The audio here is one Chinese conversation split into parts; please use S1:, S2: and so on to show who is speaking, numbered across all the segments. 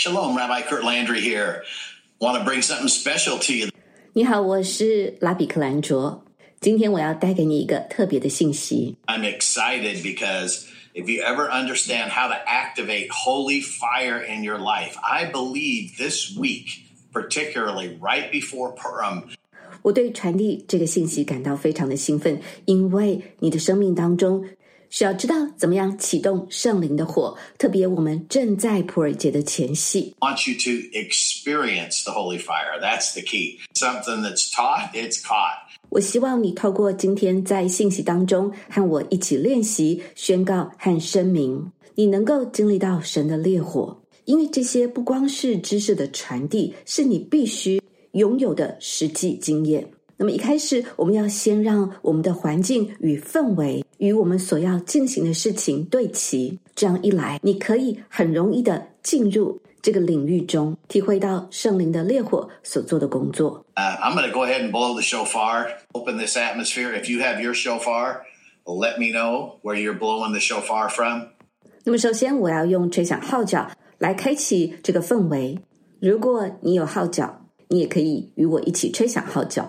S1: Shalom, Rabbi Kurt Landry here. Want to bring something special to you.
S2: 你好，我是拉比克兰卓。今天我要带给你一个特别的信息。
S1: I'm excited because if you ever understand how to activate holy fire in your life, I believe this week, particularly right before Purim,
S2: 我对传递这个信息感到非常的兴奋，因为你的生命当中需要知道怎么样启动圣灵的火，特别我们正在普尔节的前夕。
S1: I want you to experience the holy fire. That's the key. Something that's taught, it's caught.
S2: 我希望你透过今天在信息当中和我一起练习、宣告和声明，你能够经历到神的烈火，因为这些不光是知识的传递，是你必须拥有的实际经验。那么一开始我们要先让我们的环境与氛围与我们所要进行的事情对齐，这样一来你可以很容易的进入这个领域中，体会到圣灵的烈火所做的工作。
S1: I'm going to go ahead and blow the shofar, open this atmosphere. If you have your shofar, let me know where you're blowing the shofar from.
S2: 那么首先我要用吹响号角来开启这个氛围，如果你有号角，你也可以与我一起吹响号角。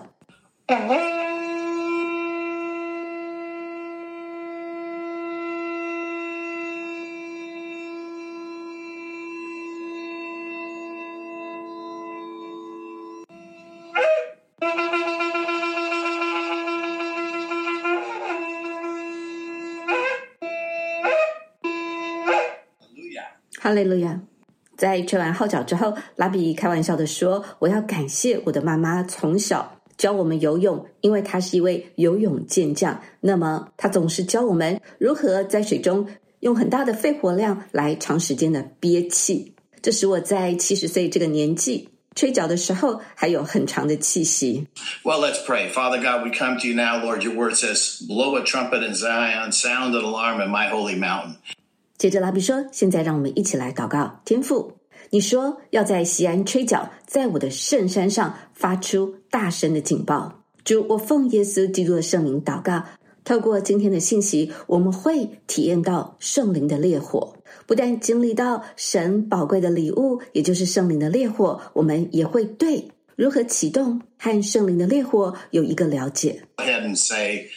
S2: 哈利路亚！在吹完号角之后，拉比开玩笑地说，我要感谢我的妈妈从小教我们游泳，因为她是一位游泳健将，那么她总是教我们如何在水中用很大的肺活量来长时间的憋气，这使我在70岁这个年纪吹角的时候还有很长的气息。
S1: Well, let's pray. Father God, we come to you now, Lord. Your word says, blow a trumpet in Zion, sound an alarm in my holy mountain.
S2: 接着拉比说，现在让我们一起来祷告。天父，你说要在西安吹角，在我的圣山上发出大声的警报。主，我奉耶稣基督的圣名祷告，透过今天的信息，我们会体验到圣灵的烈火，不但经历到神宝贵的礼物，也就是圣灵的烈火，我们也会对如何启动和圣灵的烈火有一个了解。
S1: Go ahead and say,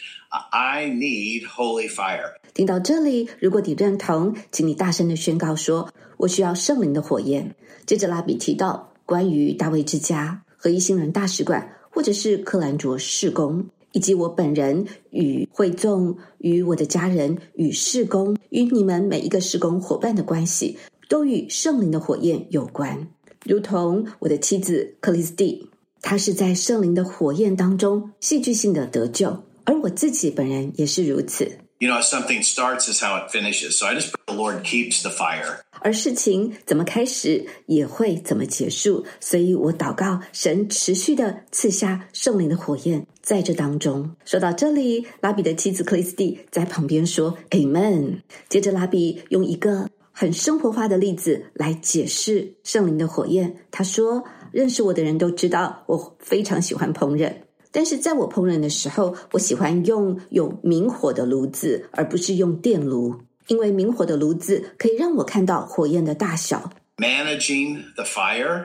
S1: I need holy fire.
S2: 听到这里，如果你认同，请你大声的宣告说，我需要圣灵的火焰。接着拉比提到关于大卫之家和一新人大使馆，或者是克兰卓事工，以及我本人与会众与我的家人与事工与你们每一个事工伙伴的关系，都与圣灵的火焰有关。如同我的妻子克里斯蒂，她是在圣灵的火焰当中戏剧性的得救，而我自己本人也是如此。
S1: You know, something starts is how it finishes. So I just pray the Lord keeps the fire.
S2: 而事情怎么开始，也会怎么结束，所以我祷告神持续的赐下圣灵的火焰在这当中。说到这里，拉比的妻子克里斯蒂在旁边说 Amen。 接着拉比用一个很生活化的例子来解释圣灵的火焰。他说，认识我的人都知道我非常喜欢烹饪，但是在我烹饪的时候，我喜欢用有明火的炉子，而不是用电炉，因为明火的炉子可以让我看到火焰的大小。
S1: Managing the fire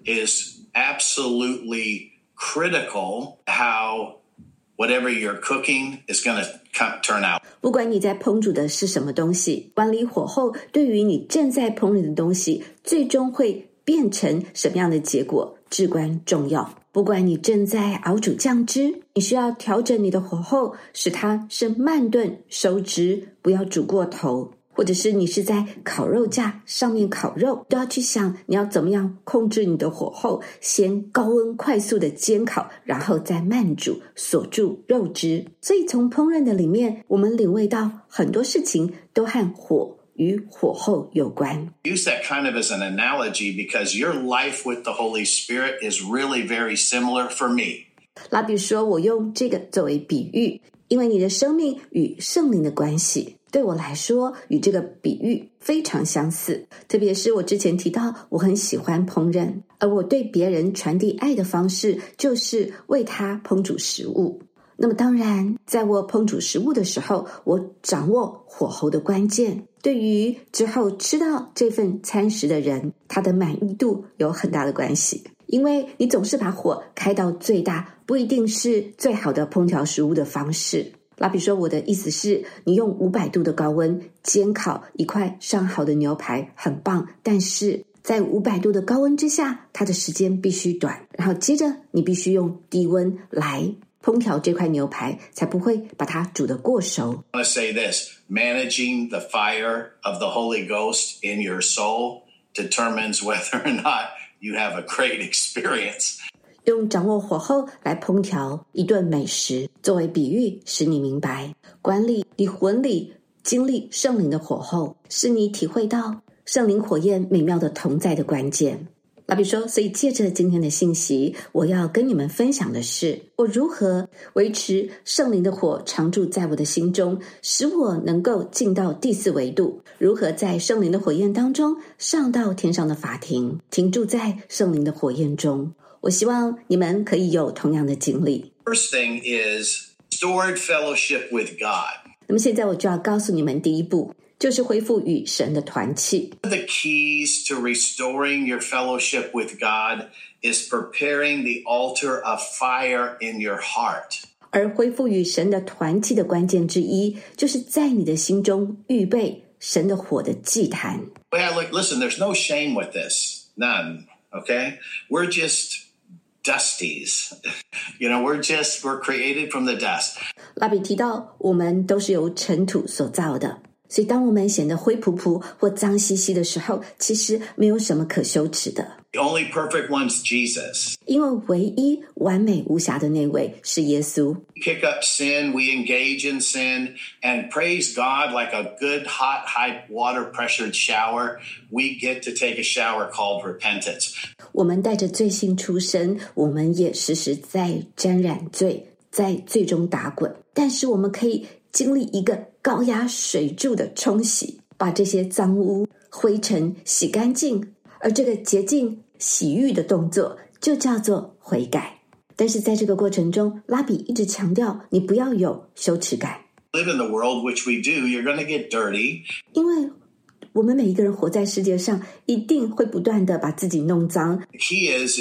S1: is absolutely critical how whatever you're cooking is going to turn out.
S2: 不管你在烹煮的是什么东西，管理火候对于你正在烹饪的东西最终会变成什么样的结果至关重要。不管你正在熬煮酱汁，你需要调整你的火候，使它是慢炖收汁，不要煮过头。或者是你是在烤肉架上面烤肉，都要去想你要怎么样控制你的火候，先高温快速的煎烤，然后再慢煮，锁住肉汁。所以从烹饪的里面，我们领会到很多事情都和火与火候有关。
S1: Use that kind of as an analogy because your life with the Holy Spirit is really very similar for me.
S2: 拉比说，我用这个作为比喻，因为你的生命与圣灵的关系对我来说与这个比喻非常相似。特别是我之前提到我很喜欢烹饪，而我对别人传递爱的方式就是为他烹煮食物。 那么当然，在我烹煮食物的时候，我掌握火候的关键，对于之后吃到这份餐食的人，他的满意度有很大的关系。因为你总是把火开到最大，不一定是最好的烹调食物的方式。拉比说，我的意思是，你用500度的高温煎烤一块上好的牛排很棒，但是在500度的高温之下，它的时间必须短，然后接着你必须用低温来烹调这块牛排，才不会把它煮得过熟。
S1: I want to say this, managing the fire of the Holy Ghost in your soul determines whether or not you have a great experience.
S2: 用掌握火候来烹调一顿美食作为比喻，使你明白管理你魂里经历圣灵的火候，是你体会到圣灵火焰美妙的同在的关键。拉比说，所以借着今天的信息，我要跟你们分享的是，我如何维持圣灵的火常驻在我的心中，使我能够进到第4维度，如何在圣灵的火焰当中上到天上的法庭，停驻在圣灵的火焰中。我希望你们可以有同样的经历。
S1: First thing is restored fellowship with God.
S2: 那么现在我就要告诉你们第一步，就是恢复与神的团契。
S1: The keys to restoring your fellowship with God is preparing the altar of fire in your heart.
S2: 而恢复与神的团契的关键之一，就是在你的心中预备神的火的祭坛。
S1: Listen, there's no shame with this. None. Okay? We're just dusties. We're created from the dust.
S2: 拉比提到，我们都是由尘土所造的，所以当我们显得灰扑扑或脏兮兮的时候，其实没有什么可羞耻的。
S1: The only perfect one's Jesus.
S2: 因为唯一完美无瑕的那位是耶稣。
S1: We pick up sin, we engage in sin, and praise God like a good, hot, high water pressured shower. We get to take a shower called repentance.
S2: 我们带着罪性出生，我们也时时在沾染罪，在罪中打滚，但是我们可以经历一个高压水柱的冲洗，把这些脏污灰尘洗干净，而这个洁净洗浴的动作就叫做悔改。但是在这个过程中，拉比一直强调，你不要有羞耻感。
S1: Live in the world, which we do, you're going to get dirty.
S2: 因为我们每一个人活在世界上，一定会不断的把自己弄脏。
S1: The key is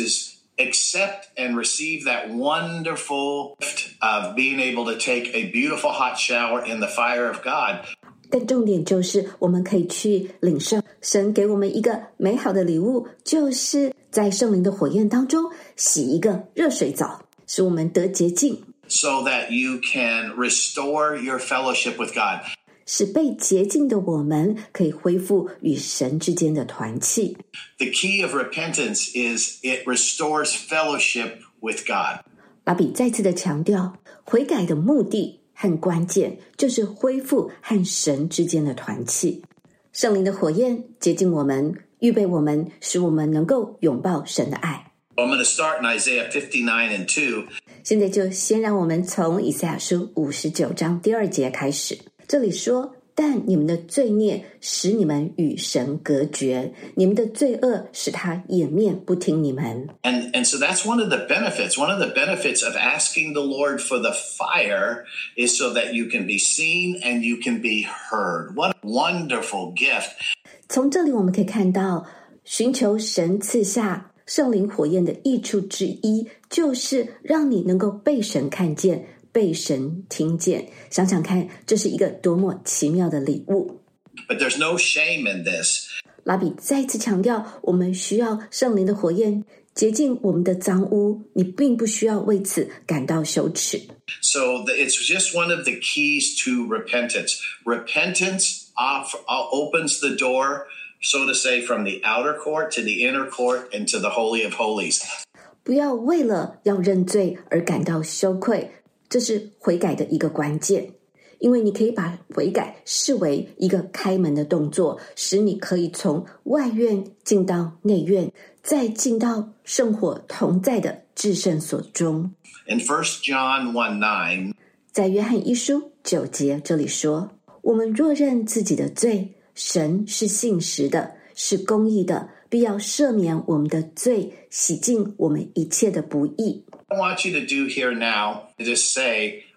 S1: accept and receive that wonderful gift of being able to take a beautiful hot shower in the fire of God.
S2: 但重点就是我们可以去领受神给我们一个美好的礼物，就是在圣灵的火焰当中洗一个热水澡，使我们得洁净，
S1: So that you can restore your fellowship with God.
S2: 使被洁净的我们可以恢复与神之间的团契。
S1: The key of repentance is it restores fellowship with God.
S2: 拉比再次的强调，悔改的目的和关键就是恢复和神之间的团契。圣灵的火焰洁净我们，预备我们，使我们能够拥抱神的爱。
S1: I'm going to start in Isaiah 59:2.
S2: 现在就先让我们从以赛亚书59章第2节开始。这里说，但你们的罪孽使你们与神隔绝，你们的罪恶使他掩面不听你们。
S1: And so that's one of the benefits. One of the benefits of asking the Lord for the fire is so that you can be seen and you can be heard. What a wonderful gift.
S2: 从这里我们可以看到，寻求神赐下圣灵火焰的益处之一，就是让你能够被神看见，被神听见。想想看，这是一个多么奇妙的礼物。
S1: But there's no shame in this.
S2: 拉比再次强调，我们需要圣灵的火焰洁净我们的脏污，你并不需要为此感到羞耻。
S1: So it's just one of the keys to repentance. Repentance opens the door, so to say, from the outer court to the inner court and to the Holy of Holies.
S2: 不要为了要认罪而感到羞愧，这是悔改的一个关键。因为你可以把悔改视为一个开门的动作，使你可以从外院进到内院，再进到圣火同在的至圣所中。
S1: In 1 John 1:9,
S2: 在约翰一书9节这里说，我们若认自己的罪，神是信实的，是公义的，必要赦免我们的罪，洗净我们一切的不义。
S1: I want you to do here now is just say,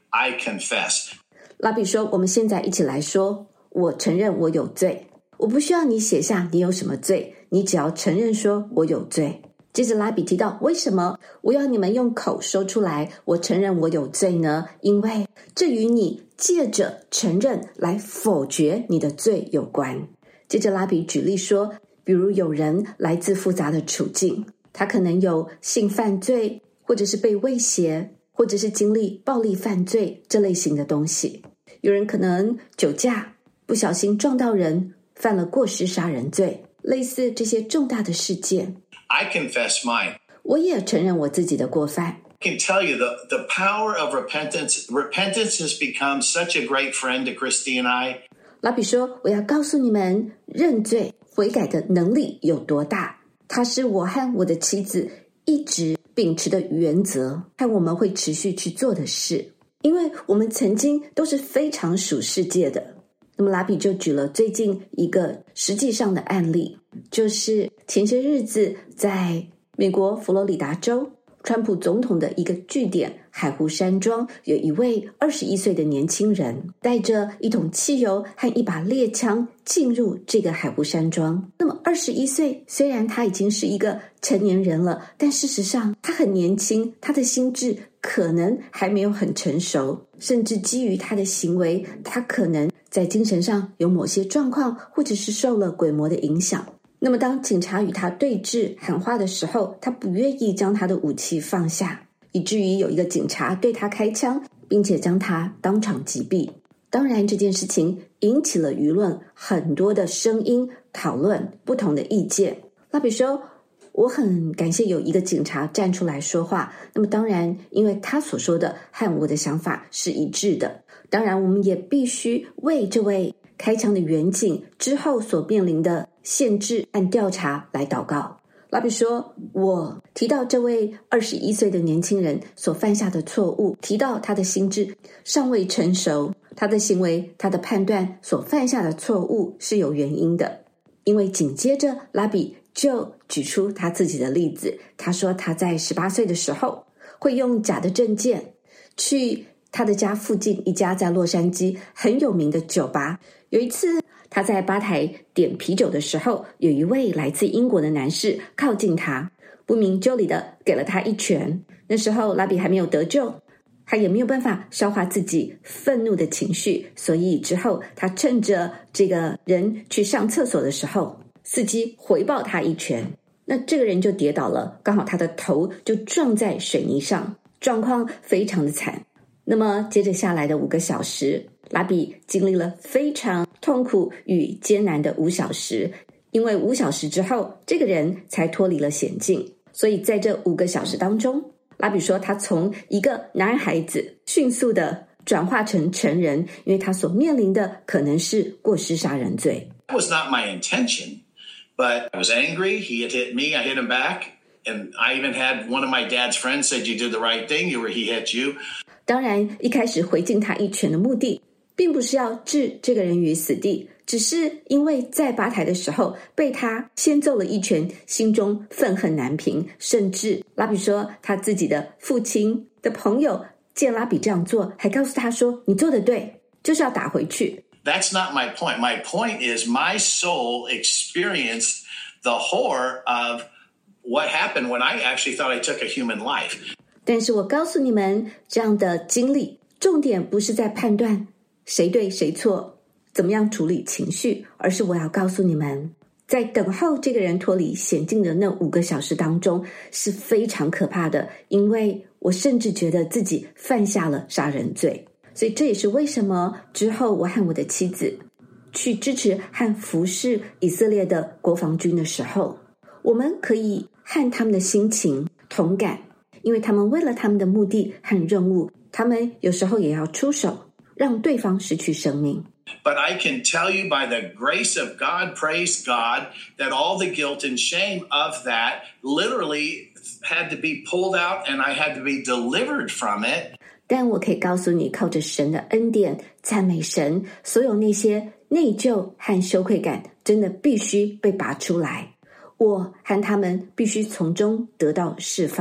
S1: I confess.
S2: 拉比说，我们现在一起来说，我承认我有罪。我不需要你写下你有什么罪，你只要承认说我有罪。接着拉比提到，为什么我要你们用口说出来我承认我有罪呢？因为这与你借着承认来否决你的罪有关。接着拉比举例说，比如有人来自复杂的处境，他可能有性犯罪，或者是被威胁，或者是经历暴力犯罪这类型的东西。有人可能酒驾，不小心撞到人，犯了过失杀人罪，类似这些重大的事件。
S1: I confess mine.
S2: 我也承认我自己的过犯。
S1: I can tell you the power of repentance. Repentance has become such a great friend to Christy and I.
S2: 拉比说，我要告诉你们，认罪悔改的能力有多大，它是我和我的妻子一直秉持的原则，和我们会持续去做的事，因为我们曾经都是非常属世界的。那么拉比就举了最近一个实际上的案例，就是前些日子在美国佛罗里达州川普总统的一个据点海湖山庄，有一位21岁的年轻人带着一桶汽油和一把猎枪进入这个海湖山庄。那么21岁，虽然他已经是一个成年人了，但事实上他很年轻，他的心智可能还没有很成熟，甚至基于他的行为，他可能在精神上有某些状况，或者是受了鬼魔的影响。那么当警察与他对峙喊话的时候，他不愿意将他的武器放下，以至于有一个警察对他开枪，并且将他当场击毙。当然这件事情引起了舆论很多的声音讨论不同的意见。拉比说，我很感谢有一个警察站出来说话，那么当然因为他所说的和我的想法是一致的，当然我们也必须为这位开枪的远警之后所面临的限制和调查来祷告。拉比说，我提到这位21岁的年轻人所犯下的错误，提到他的心智尚未成熟，他的行为，他的判断所犯下的错误是有原因的。因为紧接着拉比就举出他自己的例子，他说他在18岁的时候会用假的证件去他的家附近一家在洛杉矶很有名的酒吧。有一次他在吧台点啤酒的时候，有一位来自英国的男士靠近他，不明就里的给了他一拳。那时候拉比还没有得救，他也没有办法消化自己愤怒的情绪，所以之后他趁着这个人去上厕所的时候，伺机回报他一拳。那这个人就跌倒了，刚好他的头就撞在水泥上，状况非常的惨。那么接着下来的5个小时，拉比经历了非常痛苦与艰难的5小时，因为5小时之后这个人才脱离了险境。所以在这5个小时当中，拉比说他从一个男孩子迅速的转化成成人，因为他所面临的可能是过失杀人罪。
S1: That was not my intention, but I was angry. He had hit me, I hit him back, and I even had one of my dad's friends said you did the right thing, he hit you.
S2: 当然一开始回敬他一拳的目的并不是要置这个人于死地，只是因为在吧台的时候被他先揍了一拳，心中愤恨难平，甚至拉比说他自己的父亲的朋友见拉比这样做，还告诉他说，你做得对，就是要打回去。
S1: That's not my point. My point is my soul experienced the horror of what happened when I actually thought I took a human life.
S2: 但是我告诉你们，这样的经历重点不是在判断谁对谁错，怎么样处理情绪，而是我要告诉你们，在等候这个人脱离险境的那5个小时当中是非常可怕的，因为我甚至觉得自己犯下了杀人罪。所以这也是为什么之后我和我的妻子去支持和服侍以色列的国防军的时候，我们可以和他们的心情同感，因为他们为了他们的目的和任务，他们有时候也要出手，让对方失去生命。
S1: But I can tell you by the grace of God, praise God, that all the guilt and shame of that literally had to be pulled out and I had to be delivered from it.
S2: 但我可以告诉你，靠着神的恩典，赞美神，所有那些内疚和羞愧感真的必须被拔出来，我和他们必须从中得到释放。
S1: And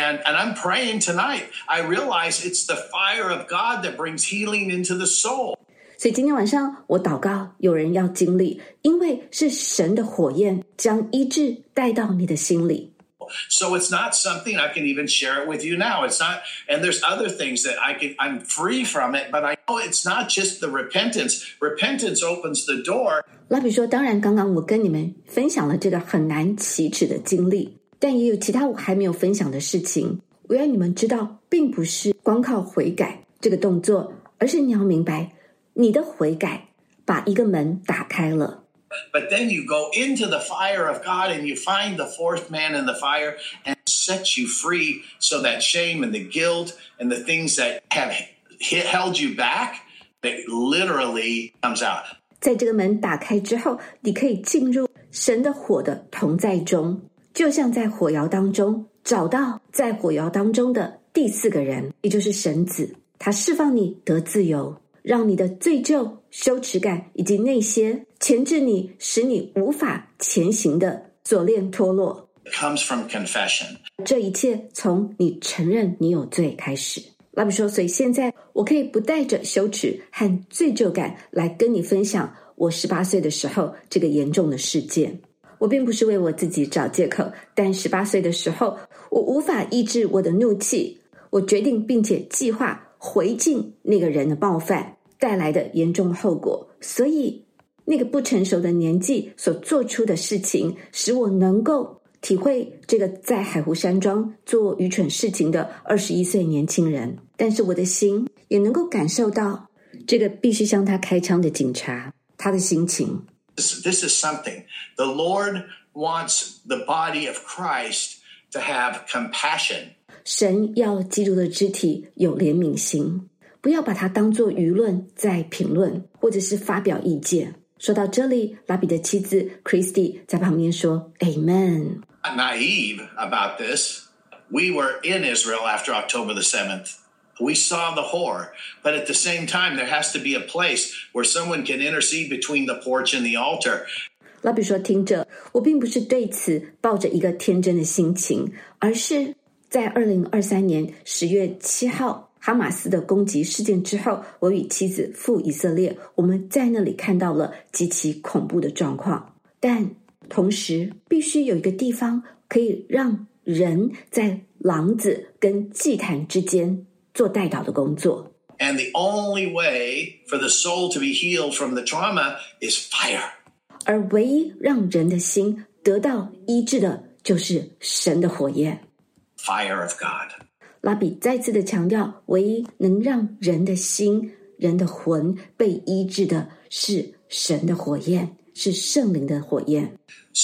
S1: And I'm praying tonight. I realize it's the fire of God that brings healing into the soul.
S2: 所以今天晚上我祷告，有人要经历，因为是神的火焰将医治带到你的心里。
S1: So it's not something I can even share it with you now. It's not, and there's other things that I'm free from it, but I know it's not just the repentance. Repentance opens the door.
S2: 拉比说，当然刚刚我跟你们分享了这个很难启齿的经历，但也有其他我还没有分享的事情。我要你们知道，并不是光靠悔改这个动作，而是你要明白，你的悔改把一个门打开了。
S1: But then you go into the fire of God and you find the fourth man in the fire and sets you free so that shame and the guilt and the things that have held you back, it literally comes out.
S2: 在这个门打开之后，你可以进入神的火的同在中，就像在火窑当中找到在火窑当中的第四个人，也就是神子，他释放你得自由，让你的罪疚、羞耻感以及那些钳制你、使你无法前行的锁链脱落。
S1: It comes from confession.
S2: 这一切从你承认你有罪开始。拉比说，所以现在我可以不带着羞耻和罪疚感来跟你分享我18岁的时候这个严重的事件。我并不是为我自己找借口，但18岁的时候，我无法抑制我的怒气，我决定并且计划回敬那个人的冒犯带来的严重后果，所以那个不成熟的年纪所做出的事情，使我能够体会这个在海湖山庄做愚蠢事情的21岁年轻人，但是我的心也能够感受到这个必须向他开枪的警察他的心情。
S1: This is something. The Lord wants the body of Christ to have compassion.
S2: 神要基督的肢体有怜悯心，不要把它当作舆论在评论或者是发表意见。说到这里，拉比的妻子 Christy 在旁边说 Amen。
S1: Not naive about this. We were in Israel after October the 7th. We saw the horror, but at the same time, there has to be a place where someone can intercede between the porch and the altar.
S2: 拉比说，听着，我并不是对此抱着一个天真的心情，而是在2023年10月7号哈马斯的攻击事件之后，我与妻子赴以色列，我们在那里看到了极其恐怖的状况，但同时必须有一个地方可以让人在廊子跟祭坛之间做代祷的工作。
S1: And the only way for the soul to be healed from the trauma is fire.
S2: 而唯一让人的心得到医治的就是神的火焰。
S1: Fire of God.
S2: 拉比再次的强调，唯一能让人的心、人的魂被医治的是神的火焰，是圣灵的火焰。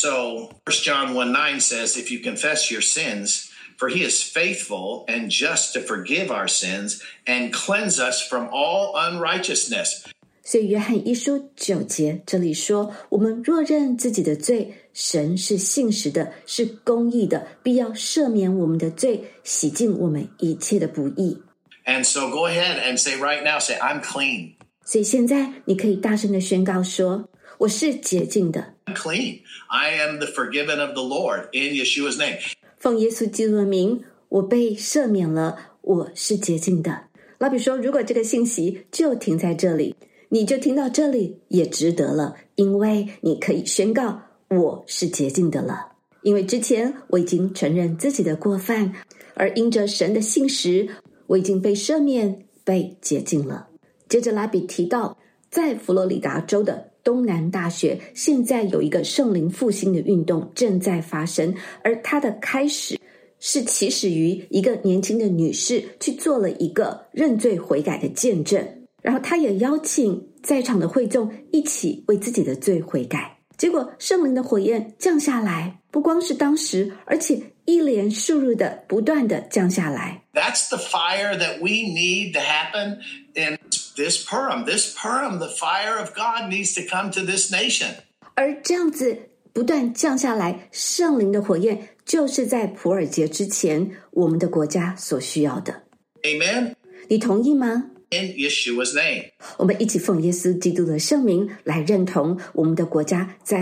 S1: So 1 John 1:9 says, if you confess your sins, for he is faithful and just to forgive our sins and cleanse us from all unrighteousness.
S2: 所以约翰一书9节这里说，我们若认自己的罪，神是信实的，是公义的，必要赦免我们的罪，洗净我们一切的不义。
S1: And so go ahead and say right now, say, I'm clean.
S2: 所以现在你可以大声的宣告说，我是洁净的，
S1: I'm clean. I am the forgiven of the Lord in Yeshua's name.
S2: 奉耶稣基督的名，我被赦免了，我是洁净的。拉比说，如果这个信息就停在这里，你就听到这里也值得了，因为你可以宣告我是洁净的了。因为之前我已经承认自己的过犯，而因着神的信实，我已经被赦免，被洁净了。接着拉比提到，在佛罗里达州的东南大学现在有一个圣灵复兴的运动正在发生，而它的开始是起始于一个年轻的女士去做了一个认罪悔改的见证，然后她也邀请在场的会众一起为自己的罪悔改。结果圣灵的火焰降下来，不光是当时，而且一连数日的不断的降下来。
S1: That's the fire that we need to happen in this Purim. This Purim, the fire of God needs to come to this nation.
S2: 而这样子不断降下来，圣灵的火焰就是在普尔节之前我们的国家所需要的。
S1: Amen?
S2: 你同意吗？
S1: In Yeshua's name.
S2: 我们一起奉耶稣基督的圣名来认同我们的国家在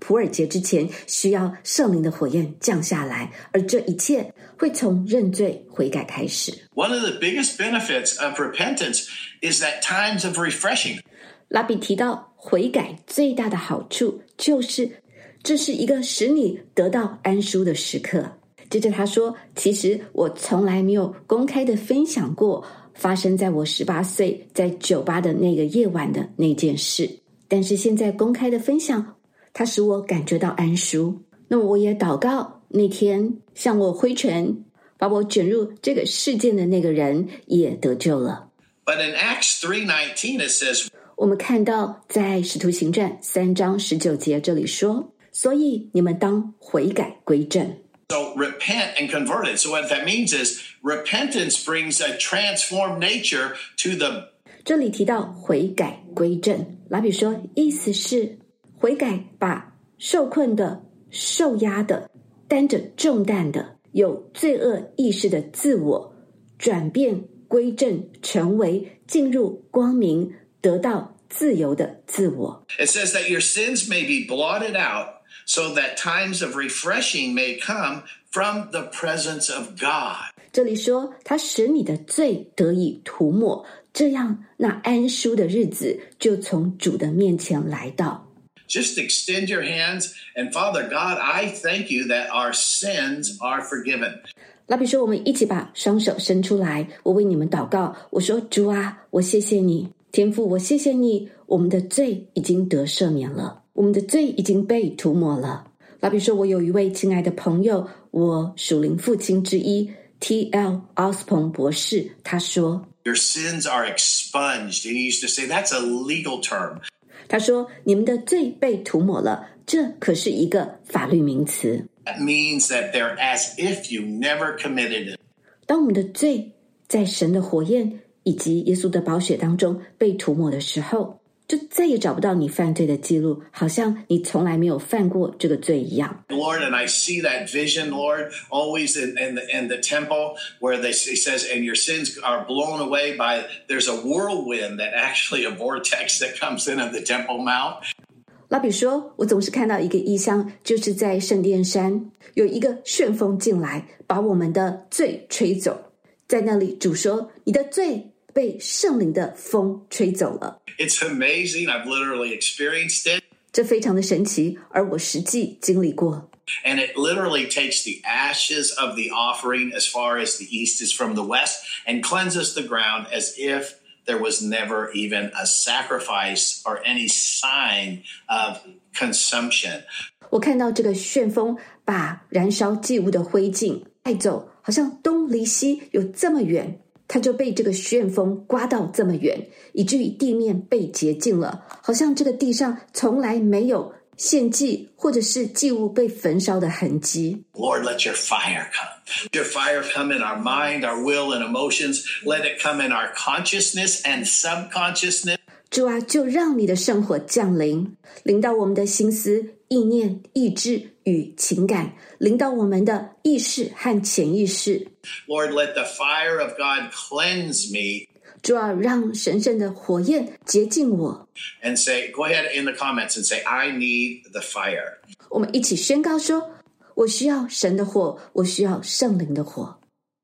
S2: 普尔节之前，需要圣灵的火焰降下来，而这一切会从认罪悔改开始。
S1: One of the biggest benefits of repentance is that times of refreshing.
S2: 拉比提到悔改最大的好处就是这是一个使你得到安舒的时刻。接着他说，其实我从来没有公开的分享过发生在我18岁在酒吧的那个夜晚的那件事，但是现在公开的分享，它使我感觉到安舒。那么我也祷告，那天向我挥拳把我卷入这个事件的那个人也得救了。
S1: But in Acts 3:19 it says,
S2: 我们看到在使徒行传3章19节这里说，所以你们当悔改归正。
S1: So repent and converted. So what that means is repentance brings a transformed nature to the.
S2: 这里提到悔改归正，拉比说意思是悔改把受困的、受压的、担着重担的、有罪恶意识的自我转变归正，成为进入光明、得到自由的自我。
S1: It says that your sins may be blotted out,so that times of refreshing may come from the presence of God.
S2: 这里说他使你的罪得以涂抹，这样那安舒的日子就从主的面前来到。
S1: Just extend your hands and Father God, I thank you that our sins are forgiven.
S2: 拉比说，我们一起把双手伸出来，我为你们祷告，我说主啊，我谢谢你，天父，我谢谢你，我们的罪已经得赦免了，我们的罪已经被涂抹了。拉比说，我有一位亲爱的朋友，我属灵父亲之一 T.L. 奥斯彭博士，他说
S1: Your sins are expunged. And he used to say that's a legal term.
S2: 他说你们的罪被涂抹了，这可是一个法律名词。
S1: That means that they're as if you never committed it.
S2: 当我们的罪在神的火焰以及耶稣的宝血当中被涂抹的时候，就再也找不到你犯罪的记录，好像你从来没有犯过这个罪一样。
S1: Lord, and I see that vision, Lord, always in the temple where he says, and your sins are blown away by, there's a whirlwind that actually a vortex that comes in the Temple Mount.
S2: 拉比说，我总是看到一个异象，就是在圣殿山有一个旋风进来，把我们的罪吹走。在那里主说，你的罪被圣灵的风吹走了。
S1: It's amazing. I've literally experienced it.
S2: 这非常的神奇，而我实际经历过。
S1: And it literally takes the ashes of the offering as far as the east is from the west and cleanses the ground as if there was never even a sacrifice or any sign of consumption.
S2: 我看到这个旋风把燃烧祭物的灰烬带走，好像东离西有这么远，它就被这个旋风刮到这么远，以至于地面被洁净了，好像这个地上从来没有献祭或者是祭物被焚烧的痕迹。
S1: Lord, let your fire come. Your fire come in our mind, our will, and emotions. Let it come in our consciousness and subconsciousness.
S2: 主啊，就让你的圣火降临，临到我们的心思、意念、意志与情感，临到我们的意识和潜意识。
S1: Lord, let the fire of God cleanse me.
S2: 主啊，让神圣的火焰洁净我。
S1: And say, go ahead in the comments and say, I need the fire.
S2: 我们一起宣告说，我需要神的火，我需要圣灵的火。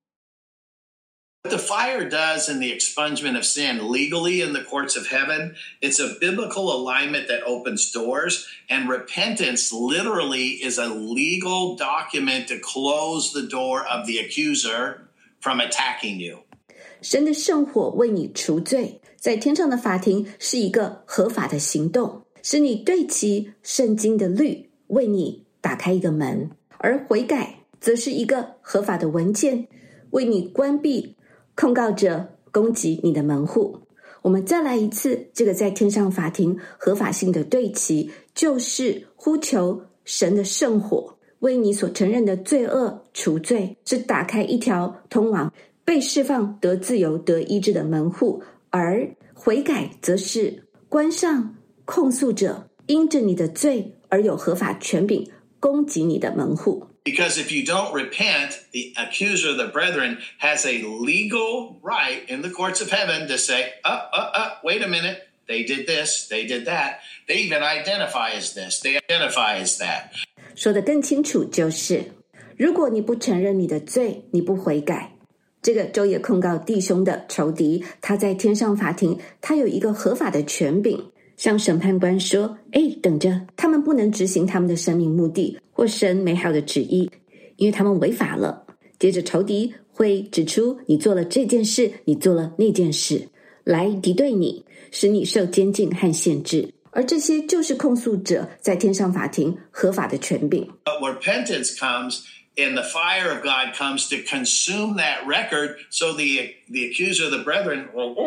S1: What the fire does in the expungement of sin legally in the courts of heaven, it's a biblical alignment that opens doors, and repentance literally is a legal document to close the door of the accuser from attacking you.
S2: 神的圣火为你除罪，在天上的法庭是一个合法的行动，使你对齐圣经的律，为你打开一个门；而悔改则是一个合法的文件，为你关闭控告者攻击你的门户。我们再来一次，这个在天上法庭合法性的对齐，就是呼求神的圣火为你所承认的罪恶除罪，是打开一条通往被释放得自由得医治的门户，而悔改则是关上控诉者因着你的罪而有合法权柄攻击你的门户。
S1: Because if you don't repent, the accuser, the brethren, has a legal right in the courts of heaven to say, wait a minute, They did this, they did that. They even identify as this, they identify as that.
S2: 说得更清楚就是，如果你不承认你的罪，你不悔改，这个昼夜控告弟兄的仇敌，他在天上法庭，他有一个合法的权柄，向审判官说，等着，他们不能执行他们的生命目的或神美好的旨意，因为他们违法了。接着仇敌会指出你做了这件事，你做了那件事，来敌对你，使你受监禁和限制。而这些就是控诉者在天上法庭合法的权柄。
S1: But repentance comes and the fire of God comes to consume that record, so the accuser of the brethren,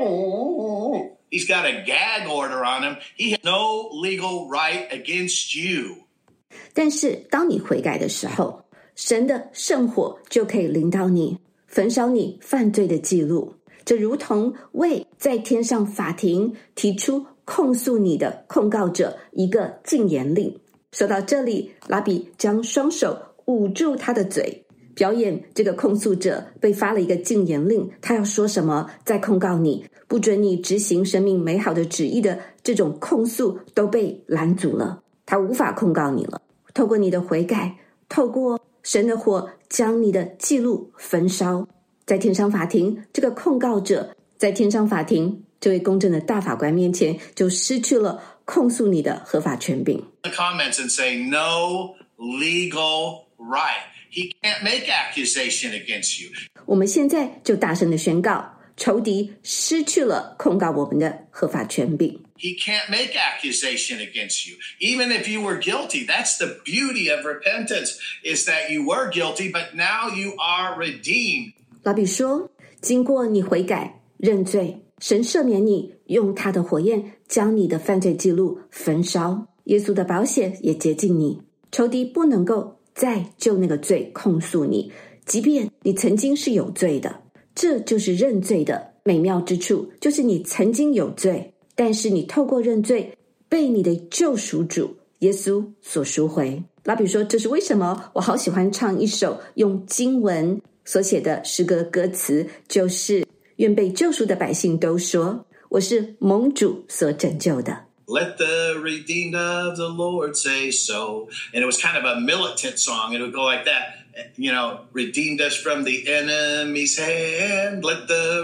S1: he's got a gag order on him. He has no legal right against you.
S2: 但是当你悔改的时候，神的圣火就可以临到你，焚烧你犯罪的记录。这如同为在天上法庭提出控诉你的控告者一个禁言令。说到这里，拉比将双手捂住他的嘴，表演这个控诉者被发了一个禁言令，他要说什么再控告你，不准你执行生命美好的旨意的这种控诉都被拦阻了，他无法控告你了。透过你的悔改，透过神的火将你的记录焚烧，在天上法庭，这个控告者在天上法庭这位公正的大法官面前就失去了控诉你的合法权柄。
S1: The comments and say no legal right. He can't make accusation against you.
S2: 我们现在就大声的宣告，仇敌失去了控告我们的合法权柄。
S1: He can't make accusation against you. Even if you were guilty, that's the beauty of repentance, is that you were guilty, but now you are redeemed.
S2: 拉比说，经过你悔改认罪，神赦免你，用他的火焰将你的犯罪记录焚烧，耶稣的宝血也洁净你，仇敌不能够再就那个罪控诉你，即便你曾经是有罪的。这就是认罪的美妙之处，就是你曾经有罪，但是你透过认罪被你的救赎主耶稣所赎回。拉比说，这是为什么我好喜欢唱一首用经文所写的诗歌，歌词就是愿被救赎的百姓都说，我是蒙主所拯救的。
S1: Let the redeemed of the Lord say so. And it was kind of a militant song. It would go like that. You know, redeemed us from the enemy's hand. Let the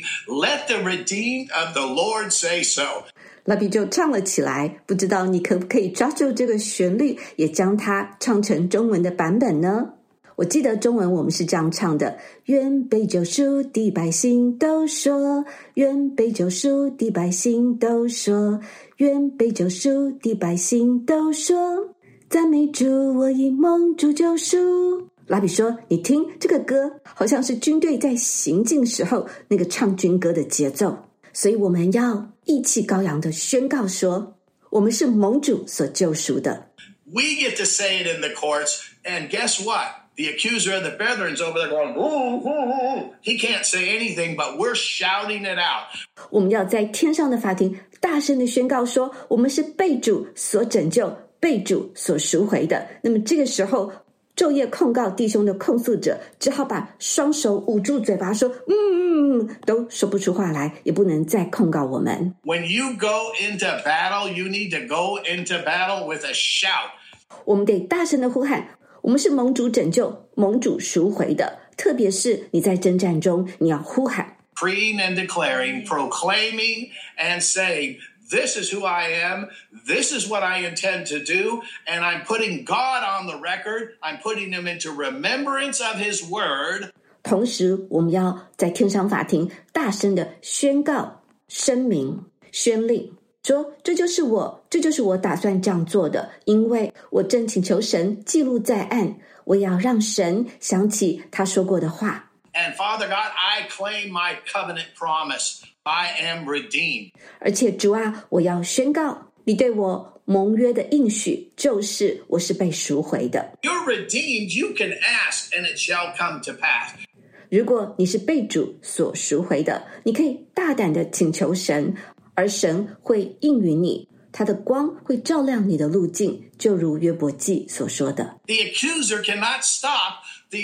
S1: redeemed of the Lord say so.
S2: 拉比就唱了起来，不知道你可不可以抓住这个旋律，也将它唱成中文的版本呢？我记得中文我们是这样唱的：愿被救赎的百姓都说，愿被救赎的百姓都说，愿被救赎的百姓都说，赞美主，我已蒙主救赎。拉比说，你听这个歌好像是军队在行进时候那个唱军歌的节奏，所以我们要义气高扬的宣告说，我们是蒙主所救赎的。
S1: We get to say it in the courts, and guess what? The accuser of the brethren's over there going, ooh, ooh, ooh. He can't say anything, but we're shouting it out.
S2: 我们要在天上的法庭大声的宣告说，我们是被主所拯救，被主所赎回的。那么这个时候，昼夜控告弟兄的控诉者只好把双手捂住嘴巴说，都说不出话来，也不能再控告我们。
S1: When you go into battle, you need to go into battle with a shout.
S2: 我们得大声的呼喊，我们是蒙主拯救，蒙主赎回的。特别是你在征战中，你要呼喊。
S1: Decreeing and declaring, proclaiming and saying, this is who I am, this is what I intend to do, and I'm putting God on the record, I'm putting him into remembrance of his word.
S2: 同时我们要在天上法庭大声的宣告、声明、宣令，说这就是我打算这样做的，因为我正请求神记录在案，我要让神想起他说过的话。
S1: And Father God, I claim my covenant promise. I am redeemed.
S2: 而且主啊，我要宣告你对我盟约的应许，就是我是被赎回的。
S1: You're redeemed, you can ask and it shall come to pass.
S2: 如果你是被主所赎回的，你可以大胆的请求神，而神会应允你，他的光会照亮你的路径，就如约伯记所说的。
S1: The accuser cannot stop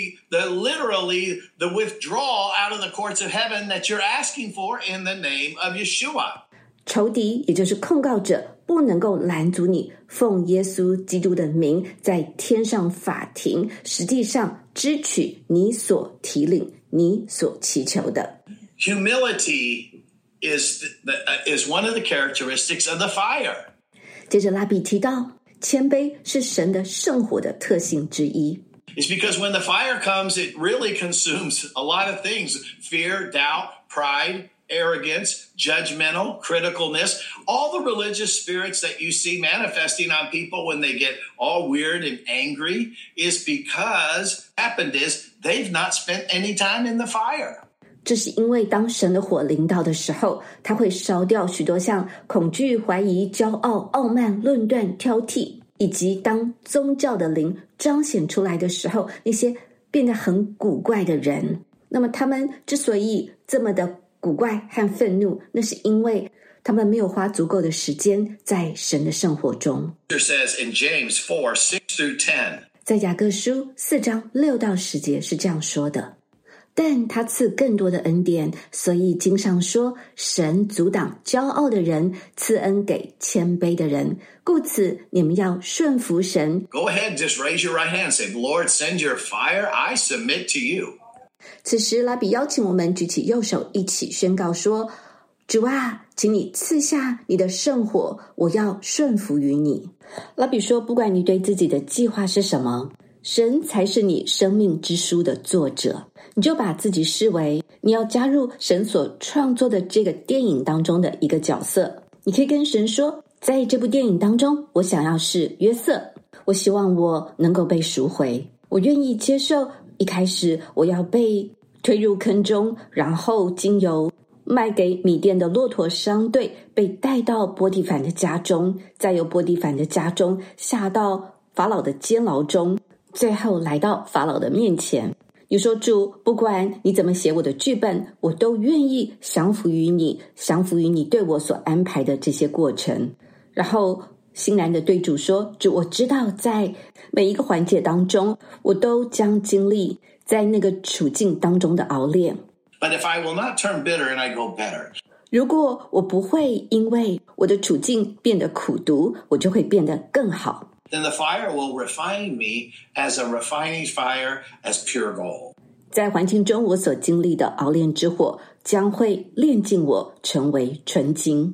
S1: literally the withdrawal out of the courts of heaven that you're asking for in the name of Yeshua.
S2: 仇敌也就是控告者不能够拦阻你奉耶稣基督的名在天上法庭实际上支取你所提领你所祈求的。
S1: Humility is one of the characteristics of the fire.
S2: 接着拉比提到谦卑是神的圣火的特性之一。
S1: It's because when the fire comes, it really consumes a lot of things: fear, doubt, pride, arrogance, judgmental, criticalness, all the religious spirits that you see manifesting on people when they get all weird and angry is because what happened is they've not spent any time in the fire.
S2: 这是因为当神的火临到的时候，它会烧掉许多像恐惧、怀疑、骄傲、傲慢、论断、挑剔，以及当宗教的灵彰显出来的时候，那些变得很古怪的人。那么他们之所以这么的古怪和愤怒，那是因为他们没有花足够的时间在神的圣火中。
S1: It says in James 4:6-10.
S2: 在雅各书4章6到10节是这样说的：但他赐更多的恩典，所以经上说，神阻挡骄傲的人，赐恩给谦卑的人。故此你们要顺服神。
S1: Go ahead, just raise your right hand. Say, Lord, send your fire. I submit to you.
S2: 此时拉比邀请我们举起右手，一起宣告说：主啊，请你赐下你的圣火，我要顺服于你。拉比说，不管你对自己的计划是什么，神才是你生命之书的作者，你就把自己视为你要加入神所创作的这个电影当中的一个角色。你可以跟神说，在这部电影当中，我想要是约瑟，我希望我能够被赎回，我愿意接受一开始我要被推入坑中，然后经由卖给米甸的骆驼商队被带到波提反的家中，再由波提反的家中下到法老的监牢中，最后来到法老的面前。你说，主，不管你怎么写我的剧本，我都愿意降服于你，降服于你对我所安排的这些过程。然后欣然的对主说，主，我知道在每一个环节当中，我都将经历在那个处境当中的熬炼。
S1: But if I will not turn bitter and I go better.
S2: 如果我不会因为我的处境变得苦毒，我就会变得更好。
S1: Then the fire will refine me as a refining fire as pure gold.
S2: 在环境中我所经历的熬炼之火将会炼净我成为纯金。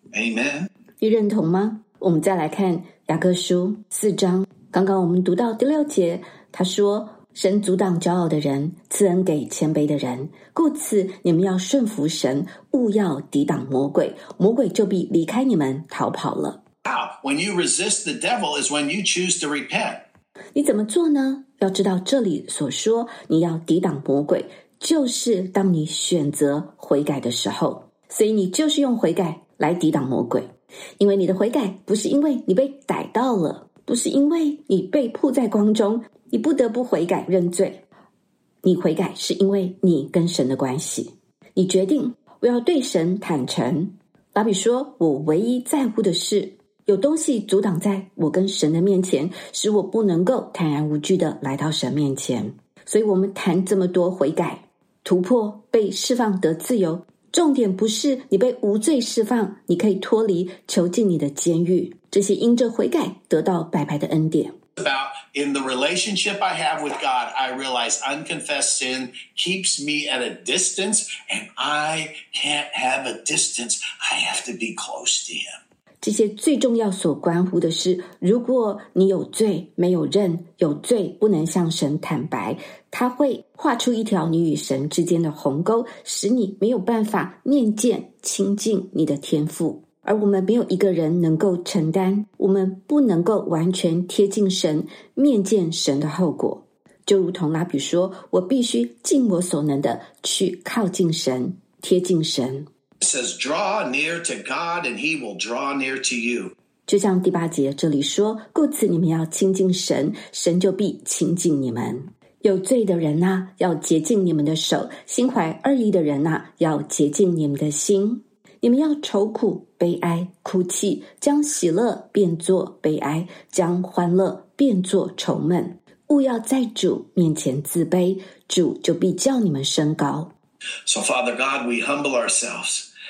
S1: Amen.
S2: 你认同吗？我们再来看雅各书4章，刚刚我们读到第6节，他说，神阻挡骄傲的人，赐恩给谦卑的人，故此你们要顺服神，务要抵挡魔鬼，魔鬼就必离开你们逃跑了。
S1: Wow. When you resist the devil is when you choose to repent.
S2: 你怎么做呢？要知道这里所说你要抵挡魔鬼，就是当你选择悔改的时候，所以你就是用悔改来抵挡魔鬼。因为你的悔改不是因为你被逮到了，不是因为你被曝在光中，你不得不悔改认罪，你悔改是因为你跟神的关系，你决定我要对神坦诚。拉比说，我唯一在乎的是有东西阻挡在我跟神的面前，使我不能够坦然无惧的来到神面前。所以我们谈这么多悔改、突破、被释放得自由，重点不是你被无罪释放，你可以脱离囚禁你的监狱，这些因着悔改得到白白的恩典。
S1: About in the relationship I have with God, I realize unconfessed sin keeps me at a distance, and I can't have a distance. I have to be close to him.
S2: 这些最重要所关乎的是，如果你有罪没有认，有罪不能向神坦白，他会画出一条你与神之间的鸿沟，使你没有办法面见亲近你的天父。而我们没有一个人能够承担，我们不能够完全贴近神，面见神的后果。就如同拉比说，我必须尽我所能的去靠近神，贴近神。
S1: It says, draw near to God and he will draw near to you.
S2: 就像第8节这里说，故此你们要亲近神，神就必亲近你们。有罪的人啊，要洁净你们的手；心怀二意的人啊，要洁净你们的心。你们要愁苦、悲哀、哭泣，将喜乐变作悲哀，将欢乐变作愁闷。务要在主面前自卑，主就必叫你们升高。
S1: So, Father God, we humble ourselves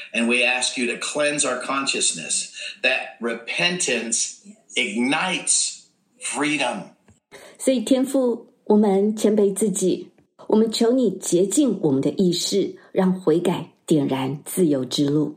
S1: And we ask you to cleanse our consciousness, that repentance ignites freedom.
S2: 所以天父，我们谦卑自己，我们求你洁净我们的意识，让悔改点燃自由之路。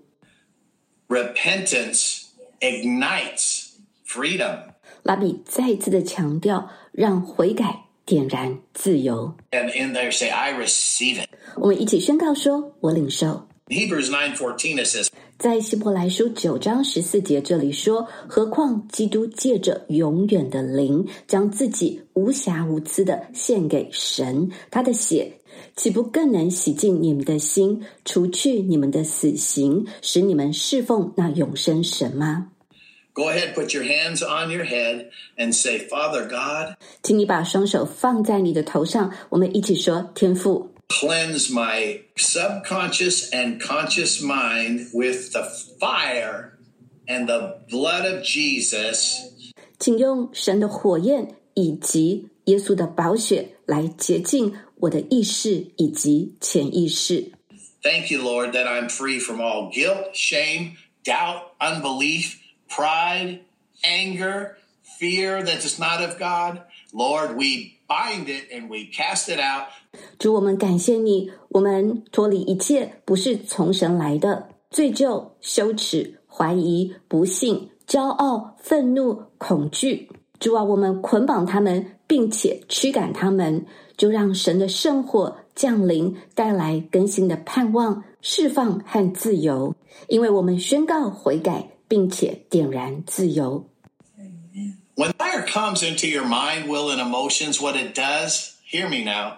S1: Repentance ignites freedom.
S2: 拉比再一次的强调，让悔改点燃自由。
S1: And in there say, I receive it.
S2: 我们一起宣告说，我领受。
S1: Hebrews 9:14 it says,
S2: 在希伯来书9章14节这里说，何况基督借着永远的灵，将自己无瑕无疵的献给神，他的血岂不更能洗净你们的心，除去你们的死刑，使你们侍奉那永生神吗？
S1: Go ahead, put your hands on your head and say, Father God,
S2: 请你把双手放在你的头上，我们一起说，天父，
S1: cleanse my subconscious and conscious mind with the fire and the blood of Jesus.
S2: 请用神的火焰以及耶稣的宝血来洁净我的意识以及潜意识。
S1: Thank you, Lord, that I'm free from all guilt, shame, doubt, unbelief, pride, anger, fear that is not of God. Lord, we bind it and we cast it out.
S2: 主，我们感谢你，我们脱离一切不是从神来的罪疚、羞耻、怀疑、不信、骄傲、愤怒、恐惧。主啊，我们捆绑他们，并且驱赶他们，就让神的圣火降临，带来更新的盼望、释放和自由。因为我们宣告悔改，并且点燃自由。
S1: When fire comes into your mind, will, and emotions, what it does, hear me now,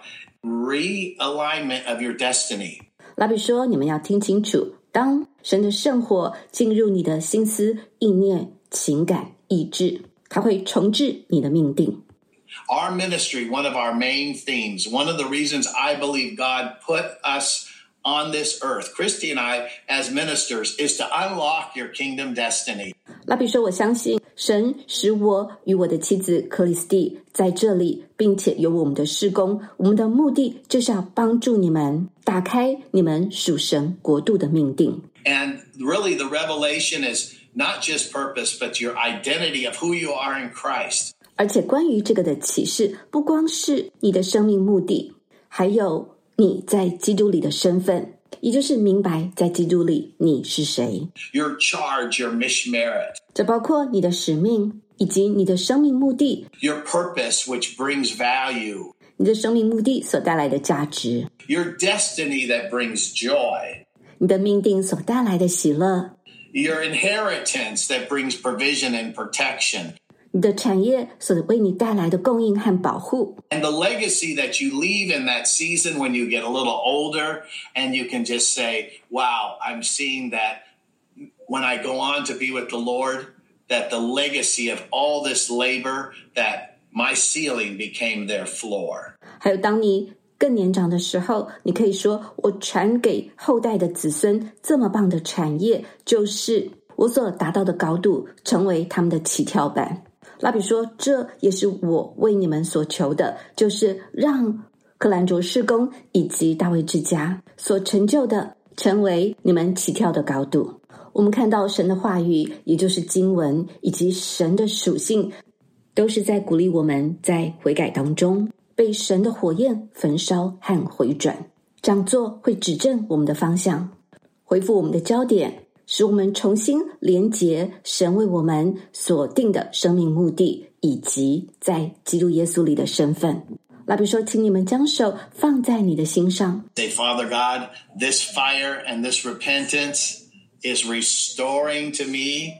S1: realignment of your destiny.
S2: 拉比说，你们要听清楚，当神的圣火进入你的心思、意念、情感、意志，它会重置你的命定。
S1: Our ministry, one of our main themes, one of the reasons I believe God put us on this earth, Christy and I, as ministers, is to unlock your kingdom destiny.
S2: 拉比说，我相信神使我与我的妻子克里斯蒂在这里，并且有我们的事工，我们的目的就是要帮助你们打开你们属神国度的命定。
S1: And really the revelation is not just purpose, but your identity of who you are in Christ.
S2: 而且关于这个的启示，不光是你的生命目的，还有你在基督里的身份，也就是明白在基督里你是谁。
S1: Your charge, your mission merit.
S2: 这包括你的使命，以及你的生命目的，
S1: Your purpose, which brings value.
S2: 你的生命目的所带来的价值，
S1: Your destiny that brings joy.
S2: 你的命定所带来的喜乐，
S1: Your inheritance that brings provision and protection.
S2: 你的产业所为你带来的供应和保护，
S1: And the legacy that you leave in that season when you get a little older and you can just say, wow, I'm seeing that when I go on to be with the Lord, that the legacy of all this labor, that my ceiling became their floor.
S2: 还有当你更年长的时候，你可以说，我传给后代的子孙这么棒的产业，就是我所达到的高度，成为他们的起跳板。拉比说，这也是我为你们所求的，就是让克兰卓事工以及大卫之家所成就的，成为你们起跳的高度。我们看到神的话语，也就是经文以及神的属性，都是在鼓励我们在悔改当中被神的火焰焚烧和回转。这样做会指正我们的方向，恢复我们的焦点，使我们重新连结神为我们所定的生命目的，以及在基督耶稣里的身份。拉比说，请你们将手放在你的心上。
S1: Say, Father God, this fire and this repentance is restoring to me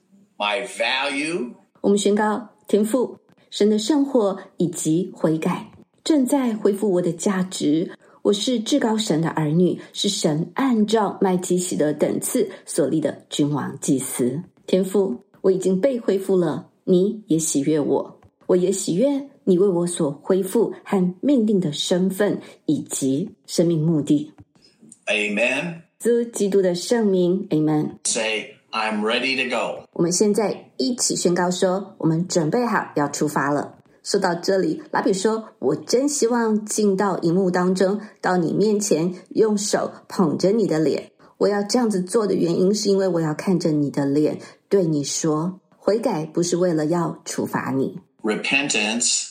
S1: my value.
S2: 我们宣告，天父，神的圣火以及悔改正在恢复我的价值。我是至高神的儿女，是神按照麦基洗德等次所立的君王祭司。天父，我已经被恢复了，你也喜悦我，我也喜悦你为我所恢复和命定的身份以及生命目的。
S1: Amen.
S2: 主基督的圣名 Amen。
S1: Say, I'm ready to go.
S2: 我们现在一起宣告说，我们准备好要出发了。说到这里，拉比说，我真希望进到荧幕当中，到你面前，用手捧着你的脸。 我要这样子做的原因是因为我要看着你的脸对你说，悔改不是为了要处罚你。
S1: Repentance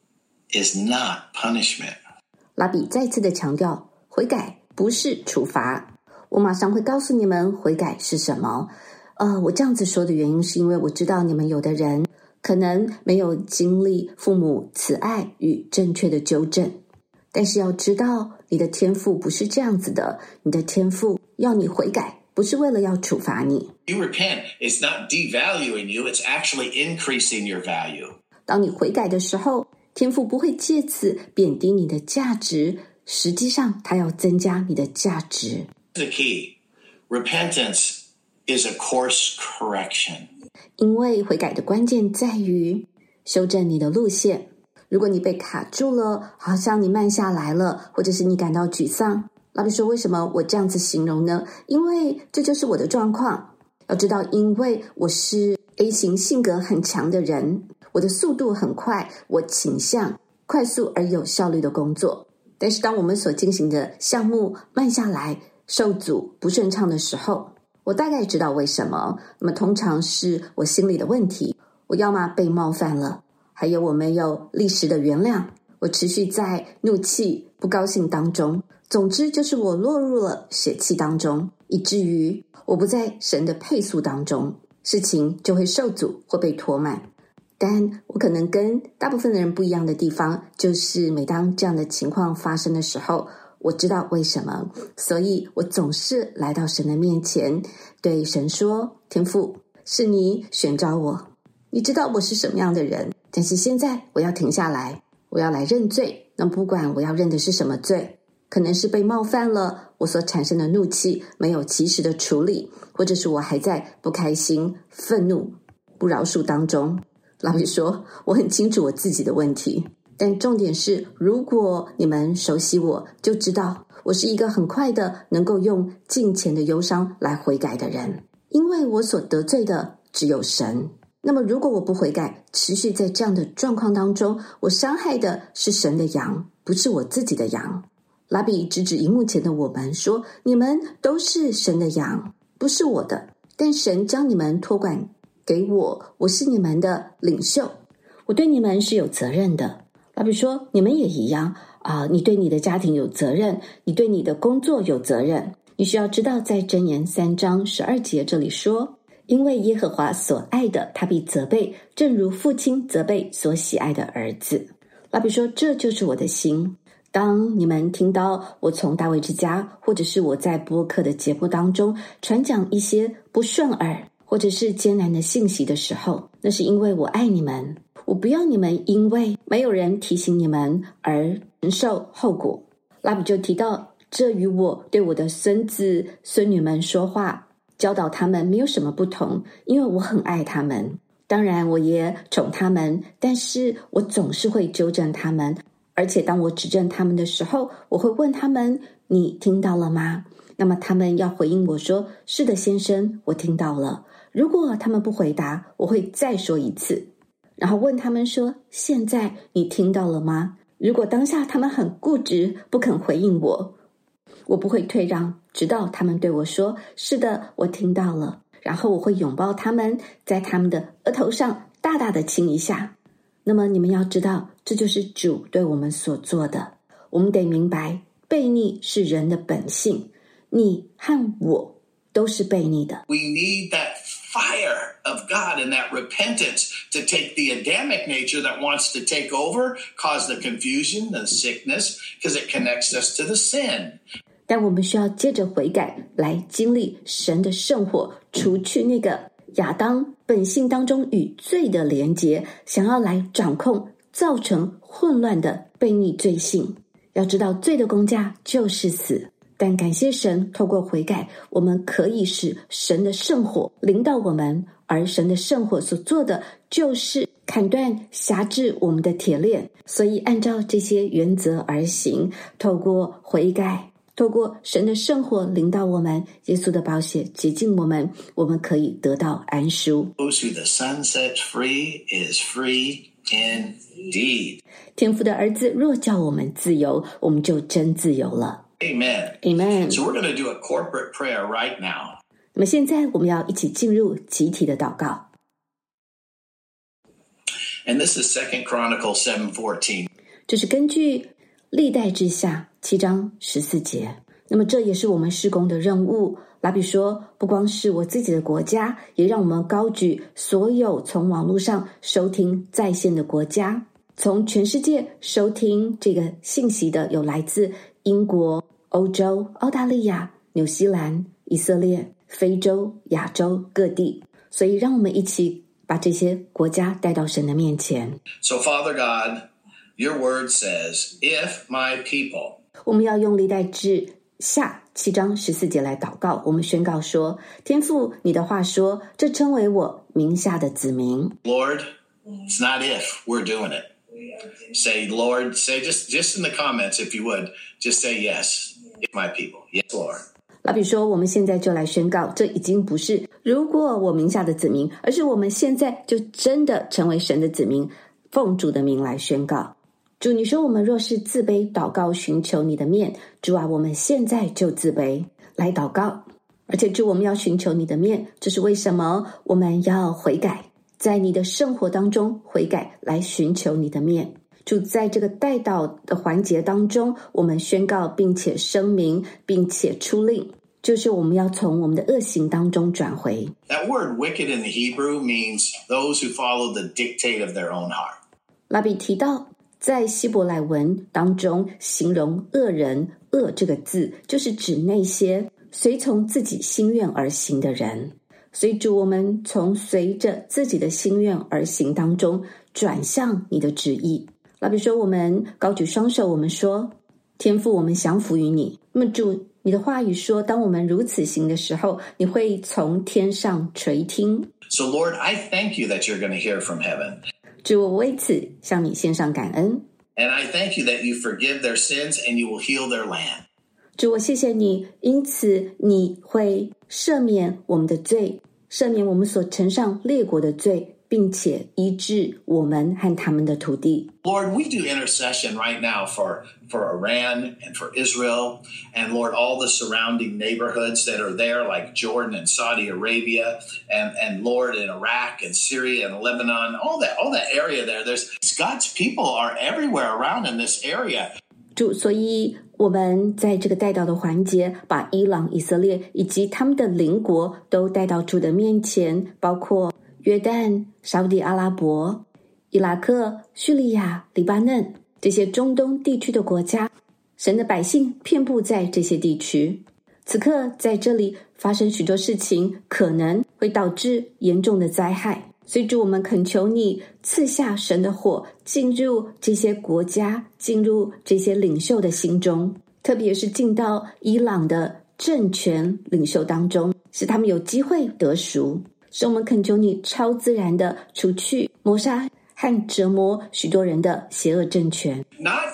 S1: is not punishment.
S2: 拉比再次的强调，悔改不是处罚。我马上会告诉你们悔改是什么。我这样子说的原因是因为我知道你们有的人可能没有经历父母慈爱与正确的纠正，但是要知道你的天父不是这样子的，你的天父要你悔改不是为了要处罚你。
S1: You repent, it's not devaluing you, it's actually increasing your value.
S2: 当你悔改的时候，天父不会借此贬低你的价值，实际上他要增加你的价值。
S1: The key, repentance is a course correction.
S2: 因为悔改的关键在于修正你的路线。如果你被卡住了，好像你慢下来了，或者是你感到沮丧，老比说为什么我这样子形容呢？因为这就是我的状况。要知道，因为我是 A 型性格很强的人，我的速度很快，我倾向快速而有效率的工作。但是当我们所进行的项目慢下来，受阻不顺畅的时候，我大概知道为什么。那么通常是我心里的问题，我要么被冒犯了，还有我没有立时的原谅，我持续在怒气不高兴当中，总之就是我落入了血气当中，以至于我不在神的配速当中，事情就会受阻或被拖慢。但我可能跟大部分的人不一样的地方，就是每当这样的情况发生的时候，我知道为什么，所以我总是来到神的面前，对神说，天父，是你选召我，你知道我是什么样的人，但是现在我要停下来，我要来认罪。那不管我要认的是什么罪，可能是被冒犯了，我所产生的怒气没有及时的处理，或者是我还在不开心、愤怒、不饶恕当中。老实说，我很清楚我自己的问题，但重点是，如果你们熟悉我，就知道我是一个很快的能够用敬虔的忧伤来悔改的人，因为我所得罪的只有神。那么如果我不悔改，持续在这样的状况当中，我伤害的是神的羊，不是我自己的羊。拉比指指荧幕前的我们说，你们都是神的羊，不是我的，但神将你们托管给我，我是你们的领袖，我对你们是有责任的。拉比说，你们也一样你对你的家庭有责任，你对你的工作有责任。你需要知道，在箴言3章12节这里说，因为耶和华所爱的，他必责备，正如父亲责备所喜爱的儿子。拉比说，这就是我的心。当你们听到我从大卫之家，或者是我在播客的节目当中传讲一些不顺耳或者是艰难的信息的时候，那是因为我爱你们，我不要你们因为没有人提醒你们而承受后果。拉比就提到，这与我对我的孙子孙女们说话教导他们没有什么不同，因为我很爱他们，当然我也宠他们，但是我总是会纠正他们，而且当我指正他们的时候，我会问他们，你听到了吗？那么他们要回应我说，是的先生，我听到了。如果他们不回答，我会再说一次，然后问他们说，现在你听到了吗？如果当下他们很固执，不肯回应我，我不会退让，直到他们对我说，是的，我听到了。然后我会拥抱他们，在他们的额头上大大的亲一下。那么你们要知道，这就是主对我们所做的。我们得明白，悖逆是人的本性，你和我都是悖逆的。
S1: We need that fire of God and that repentance to take the Adamic nature that wants to take over, cause the confusion, the sickness, because it connects us to the sin.
S2: 但我们需要借着悔改来经历神的圣火，除去那个亚当本性当中与罪的连结，想要来掌控造成混乱的悖逆罪性。要知道，罪的工价就是死，但感谢神，透过悔改，我们可以使神的圣火临到我们，而神的圣火所做的就是砍断辖制我们的铁链。所以按照这些原则而行，透过悔改，透过神的圣火临到我们，耶稣的宝血洁净我们，我们可以得到安舒。
S1: Those who the Son sets free is free indeed.
S2: 天父的儿子若叫我们自由，我们就真自由了。
S1: Amen.
S2: Amen.
S1: So we're going to do a corporate prayer right now.
S2: 那么现在我们要一起进入集体的祷告。
S1: And this is 2 Chronicles 7:14.
S2: 这是根据历代志下7章14节。那么这也是我们事工的任务。拉比说，不光是我自己的国家，也让我们高举所有从网络上收听在线的国家。从全世界收听这个信息的有来自英国、欧洲、澳大利亚、纽西兰、以色列、非洲、亚洲各地。所以让我们一起把这些国家带到神的面前。
S1: So Father God, your word says, if my people.
S2: 我们要用历代志下7章14节来祷告。我们宣告说，天父，你的话说，这称为我名下的子民。
S1: Lord, it's not if, we're doing it. Say, Lord, say just in the comments, if you would, just say yes, if my people. Yes, Lord.
S2: 老比说，我们现在就来宣告，这已经不是如果我名下的子民，而是我们现在就真的成为神的子民，奉主的名来宣告。主，你说我们若是自卑祷告寻求你的面，主啊，我们现在就自卑来祷告。而且主，我们要寻求你的面，这是为什么？我们要悔改，在你的生活当中悔改，来寻求你的面。主，在这个代祷的环节当中，我们宣告并且声明并且出令，就是我们要从我们的恶行当中转回。
S1: That word wicked in the Hebrew means those who follow the dictate of their own heart.
S2: 拉比提到在希伯来文当中形容恶人，恶这个字就是指那些随从自己心愿而行的人。所以主，我们从随着自己的心愿而行当中转向你的旨意。拉比说，我们高举双手，我们说，天父，我们降服于你。那么主，你的话语说，当我们如此行的时候，你会从天上垂听。
S1: So Lord, I thank you that you're going to hear from heaven.
S2: 主，我为此向你献上感恩。
S1: And I thank you that you forgive their sins and you will heal their land.
S2: 主，我谢谢你，因此你会赦免我们的罪，赦免我们所承上列国的罪，并且医治我们和他们的土地。
S1: Lord, we do intercession right now for Iran and for Israel, and Lord, all the surrounding neighborhoods that are there, like Jordan and Saudi Arabia, and Lord, in Iraq and Syria and Lebanon, all that area there. There's God's people are everywhere around in this area.
S2: 主，所以我们在这个代祷的环节，把伊朗、以色列以及他们的邻国都带到主的面前，包括约旦、沙烏地阿拉伯、伊拉克、叙利亚、黎巴嫩这些中东地区的国家。神的百姓遍布在这些地区，此刻在这里发生许多事情，可能会导致严重的灾害。所以主，我们恳求你赐下神的火，进入这些国家，进入这些领袖的心中，特别是进到伊朗的政权领袖当中，使他们有机会得赎。使我们恳求你超自然的除去谋杀和折磨许多人的邪恶政权。
S1: Not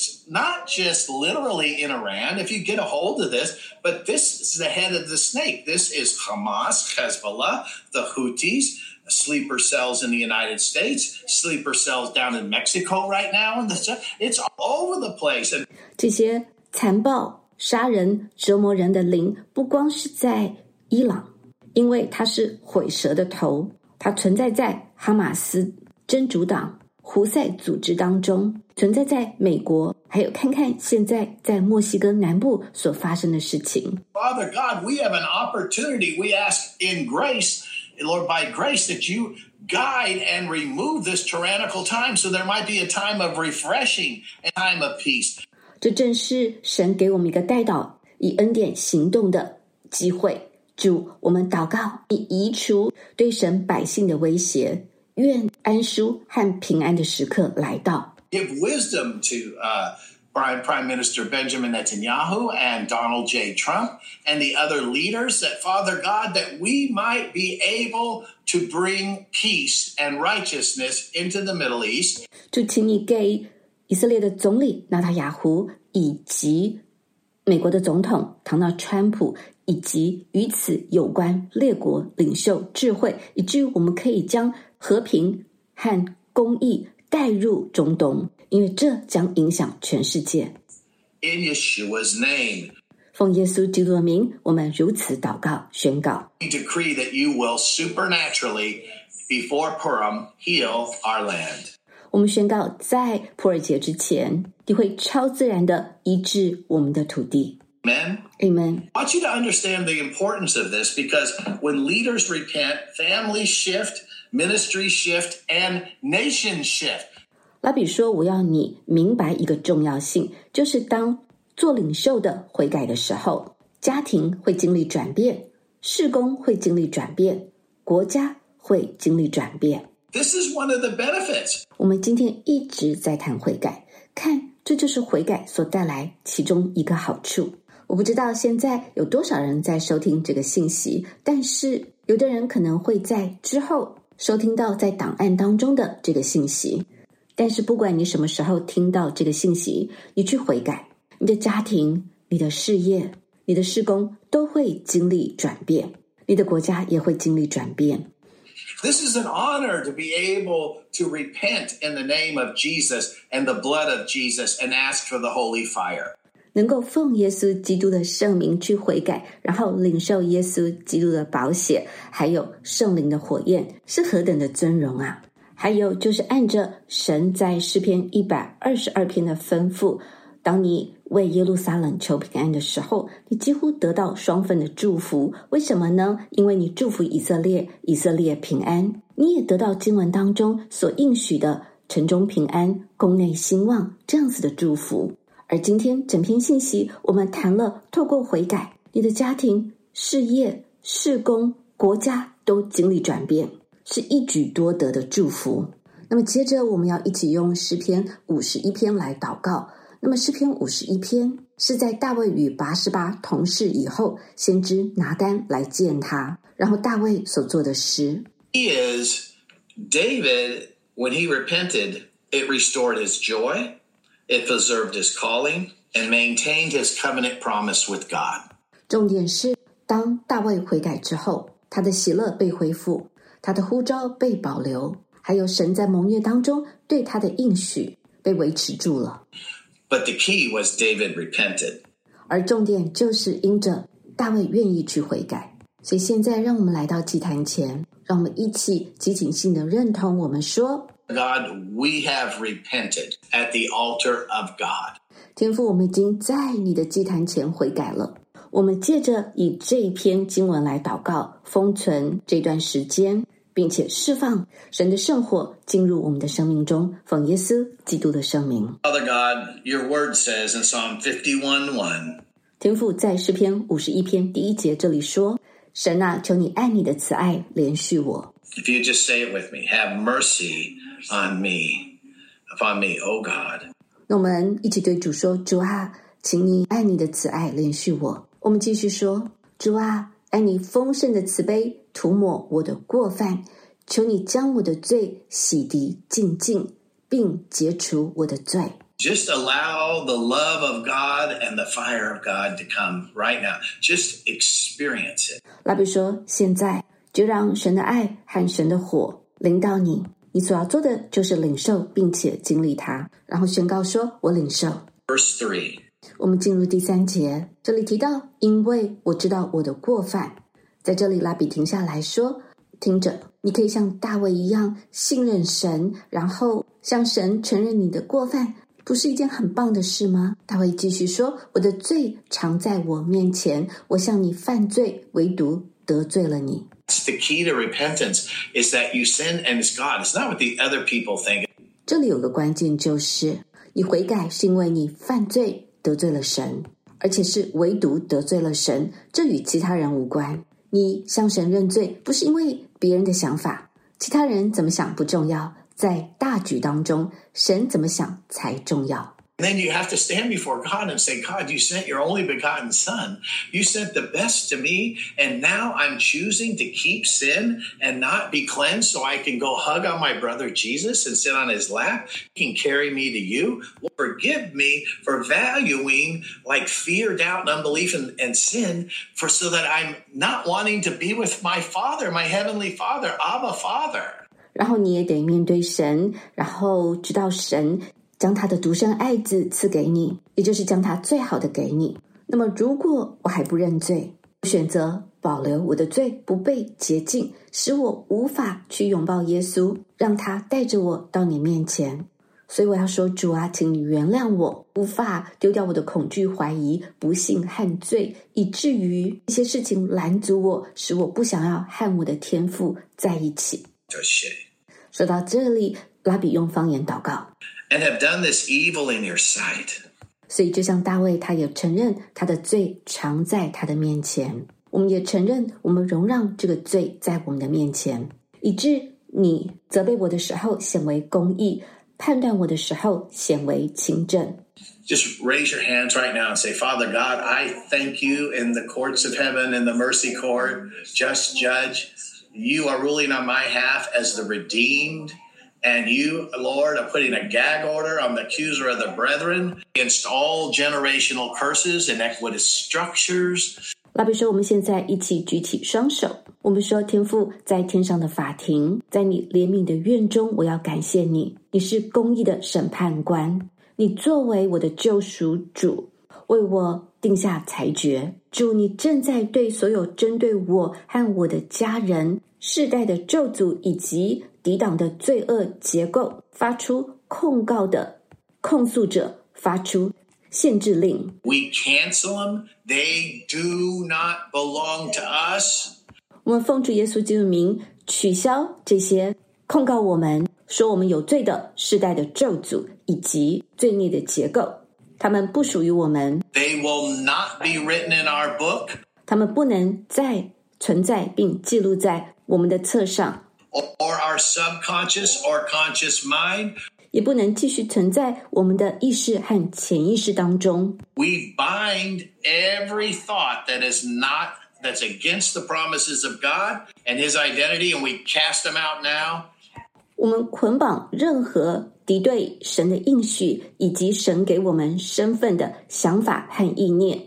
S1: just literally in Iran, if you get a hold of this, but this is the head of the snake. This is Hamas, Hezbollah, the Houthis, sleeper cells in the United States, sleeper cells down in Mexico right now, and it's all over the place. And
S2: 这些残暴杀人折磨人的灵不光是在伊朗，因为它是毁蛇的头，它存在在哈马斯真主党胡塞组织当中，存在在美国，还有看看现在在墨西哥南部所发生的事情。
S1: Father God, we have an opportunity. We ask in grace, Lord, by grace, that you guide and remove this tyrannical time so there might be a time of refreshing and time of peace.
S2: 这正是神给我们一个代祷以恩典行动的机会。主，我们祷告，你移除对神百姓的威胁，愿安舒和平安的时刻来到。
S1: Give wisdom to Prime Minister Benjamin Netanyahu and Donald J. Trump and the other leaders, that Father God, that we might be able to bring peace and righteousness into the Middle East.
S2: 就请你给以色列的总理纳塔雅胡以及美国的总统唐纳川普以及与此有关列国领袖智慧，以至于我们可以将和平和公义带入中东，因为这将影响全世界。
S1: in Yeshua's name.
S2: 奉耶稣基督的名，我们如此祷告宣告。
S1: We decree that you will supernaturally, before Purim, heal our land.
S2: 我们宣告，在普尔节之前，你会超自然的医治我们的土地。
S1: Amen?
S2: Amen.
S1: I want you to understand the importance of this because when leaders repent, families shift, ministries shift, and nations shift.
S2: 拉比说，我要你明白一个重要性，就是当做领袖的悔改的时候，家庭会经历转变，事工会经历转变，国家会经历转变。
S1: This is one of the benefits.
S2: 我们今天一直在谈悔改，看这就是悔改所带来其中一个好处。我不知道现在有多少人在收听这个信息，但是有的人可能会在之后收听到在档案当中的这个信息。但是不管你什么时候听到这个信息，你去悔改，你的家庭、你的事业、你的事工都会经历转变，你的国家也会经历转变。
S1: This is an honor to be able to repent in the name of Jesus and the blood of Jesus and ask for the holy fire.
S2: 能够奉耶稣基督的圣名去悔改，然后领受耶稣基督的宝血，还有圣灵的火焰，是何等的尊荣啊！还有就是按着神在诗篇122篇的吩咐，当你为耶路撒冷求平安的时候，你几乎得到双份的祝福。为什么呢？因为你祝福以色列，以色列平安，你也得到经文当中所应许的城中平安，宫内兴旺这样子的祝福。而今天整篇信息我们谈了透过悔改，你的家庭、事业、事工、国家都经历转变，是一举多得的祝福。那么接着我们要一起用诗篇51篇来祷告。那么诗篇51篇是在大卫与拔示巴同事以后，先知拿单来见他，然后大卫所做的诗。
S1: He is David, when he repented, it restored his joy, it preserved his calling, and maintained his covenant promise with God.
S2: 重点是当大卫悔改之后，他的喜乐被恢复，他的呼召被保留，还有神在盟约当中对他的应许被维持住了。
S1: But the key was David repented.
S2: 而重点就是因着大卫愿意去悔改。所以现在让我们来到祭坛前，让我们一起激情性的认同我们说，
S1: God, we have repented at the altar of God.
S2: 天父，我们已经在你的祭坛前悔改了。我们借着以这一篇经文来祷告，封存这段时间，并且释放神的圣火进入我们的生命中，奉耶稣基督的圣名。
S1: Father God, your word says in Psalm 51:1,
S2: 天父在诗篇51篇第1节这里说，神啊，求你按你的慈爱连续我。
S1: if you just say it with me, have mercy on me, O God.
S2: 那我们一起对主说，主啊，请你按你的慈爱连续我。我们继续说，主啊，按你丰盛的慈悲涂抹我的过犯，求你将我的罪洗涤净尽，并解除我的罪。
S1: Just allow the love of God and the fire of God to come right now. Just experience it.
S2: 拉比说，现在就让神的爱和神的火临到你，你所要做的就是领受并且经历它，然后宣告说，我领受。
S1: Verse 3.
S2: 我们进入第3节，这里提到，因为我知道我的过犯。在这里拉比停下来说，听着，你可以像大卫一样信任神，然后向神承认你的过犯，不是一件很棒的事吗？大卫继续说，我的罪常在我面前，我向你犯罪，唯独得罪了你。
S1: The key to repentance is that you sin and it's God. It's not what the other people think.
S2: 这里有个关键，就是你悔改是因为你犯罪得罪了神，而且是唯独得罪了神，这与其他人无关。你向神认罪，不是因为别人的想法，其他人怎么想不重要，在大局当中，神怎么想才重要。
S1: And then you have to stand before God and say, God, you sent your only begotten son. You sent the best to me, and now I'm choosing to keep sin and not be cleansed so I can go hug on my brother Jesus and sit on his lap. He can carry me to you. Lord, forgive me for valuing like fear, doubt, and unbelief and sin so that I'm not wanting to be with my Father, my Heavenly Father, Abba Father.
S2: 然后你也得面对神，然后知道神将他的独生爱子赐给你，也就是将他最好的给你。那么如果我还不认罪，我选择保留我的罪不被洁净，使我无法去拥抱耶稣，让他带着我到你面前。所以我要说，主啊，请你原谅我，无法丢掉我的恐惧、怀疑、不信和罪，以至于一些事情拦阻我，使我不想要和我的天父在一起。说到这里，拉比用方言祷告
S1: And have done this evil in your sight.
S2: 所以就像大卫，他也承认他的罪常在他的面前，我们也承认我们容让这个罪在我们的面前，以致你责备我的时候显为公义，判断我的时候显为清正。
S1: Just raise your hands right now and say, Father God, I thank you in the courts of heaven, in the mercy court, just judge. You are ruling on my behalf as the redeemed. And you, Lord, are putting a gag order on the accuser of the brethren against all generational curses, iniquitous structures.
S2: 拉比说，我们现在一起举起双手，我们说，天父，在天上的法庭，在你怜悯的院中，我要感谢你，你是公义的审判官，你作为我的救赎主，为我定下裁决。主，你正在对所有针对我和我的家人世代的咒诅以及抵挡的罪恶结构发出控告的控诉者发出限制令。
S1: We cancel them. They do not belong to us.
S2: 我们奉主耶稣基督的名取消这些控告我们说我们有罪的世代的咒诅以及罪孽的结构，他们不属于我们。
S1: They will not be written in our book.
S2: 他们不能再存在并记录在我们的册上，
S1: Or our subconscious or conscious mind.
S2: 也不能继续存在我们的意识和潜意识当中。
S1: We bind every thought that's against the promises of God and his identity, and we cast them out now.
S2: 我们捆绑任何敌对神的应许以及神给我们身份的想法和意念，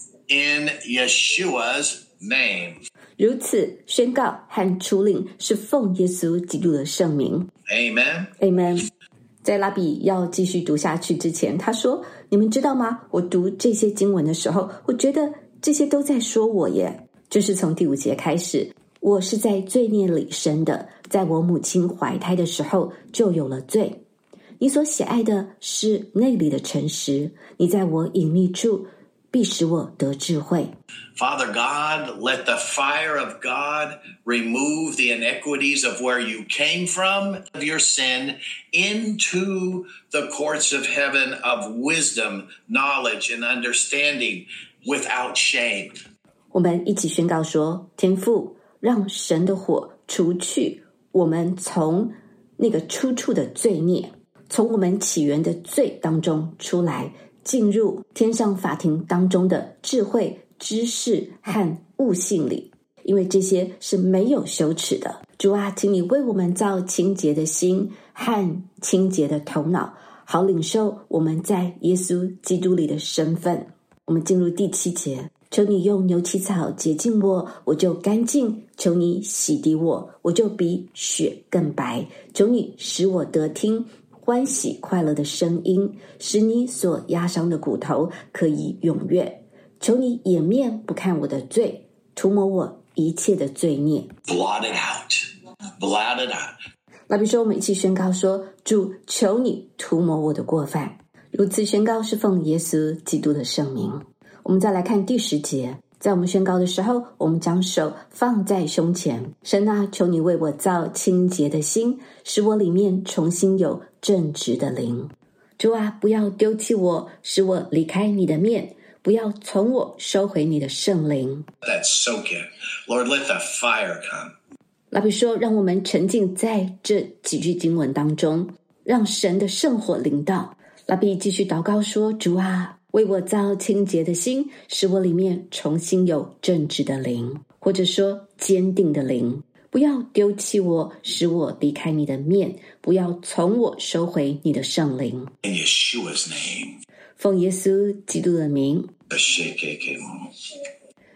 S1: In Yeshua's name.
S2: 如此宣告和出令是奉耶稣基督的圣名。
S1: Amen.
S2: Amen。 在拉比要继续读下去之前，他说，你们知道吗，我读这些经文的时候，我觉得这些都在说我耶。就是从第5节开始，我是在罪孽里生的，在我母亲怀胎的时候就有了罪。你所喜爱的是内里的诚实，你在我隐秘处必使我得智慧。
S1: Father God, let the fire of God remove the iniquities of where you came from, of your sin, into the courts of heaven of wisdom, knowledge, and understanding without shame.
S2: 我们一起宣告说，天父，让神的火除去我们从那个出处的罪孽，从我们起源的罪当中出来，进入天上法庭当中的智慧、知识和悟性里，因为这些是没有羞耻的。主啊，请你为我们造清洁的心和清洁的头脑，好领受我们在耶稣基督里的身份。我们进入第7节，求你用牛膝草洁净我，我就干净；求你洗涤我，我就比雪更白。求你使我得听欢喜快乐的声音，使你所压伤的骨头可以踊跃。求你掩面不看我的罪，涂抹我一切的罪孽。
S1: Blot it out. Blot it out.
S2: 拉比说，我们一起宣告说，主，求你涂抹我的过犯。如此宣告是奉耶稣基督的圣名。我们再来看第10节，在我们宣告的时候，我们将手放在胸前。神啊，求你为我造清洁的心，使我里面重新有正直的灵。主啊，不要丢弃我，使我离开你的面，不要从我收回你的圣灵。
S1: That soak in. Lord, let the fire come.
S2: 拉比说，让我们沉浸在这几句经文当中，让神的圣火临到。拉比继续祷告说，主啊，为我造清洁的心，使我里面重新有正直的灵，或者说坚定的灵。不要丢弃我，使我离开你的面，不要从我收回你的圣灵。
S1: In Yeshua's name.
S2: 奉耶稣基督的名。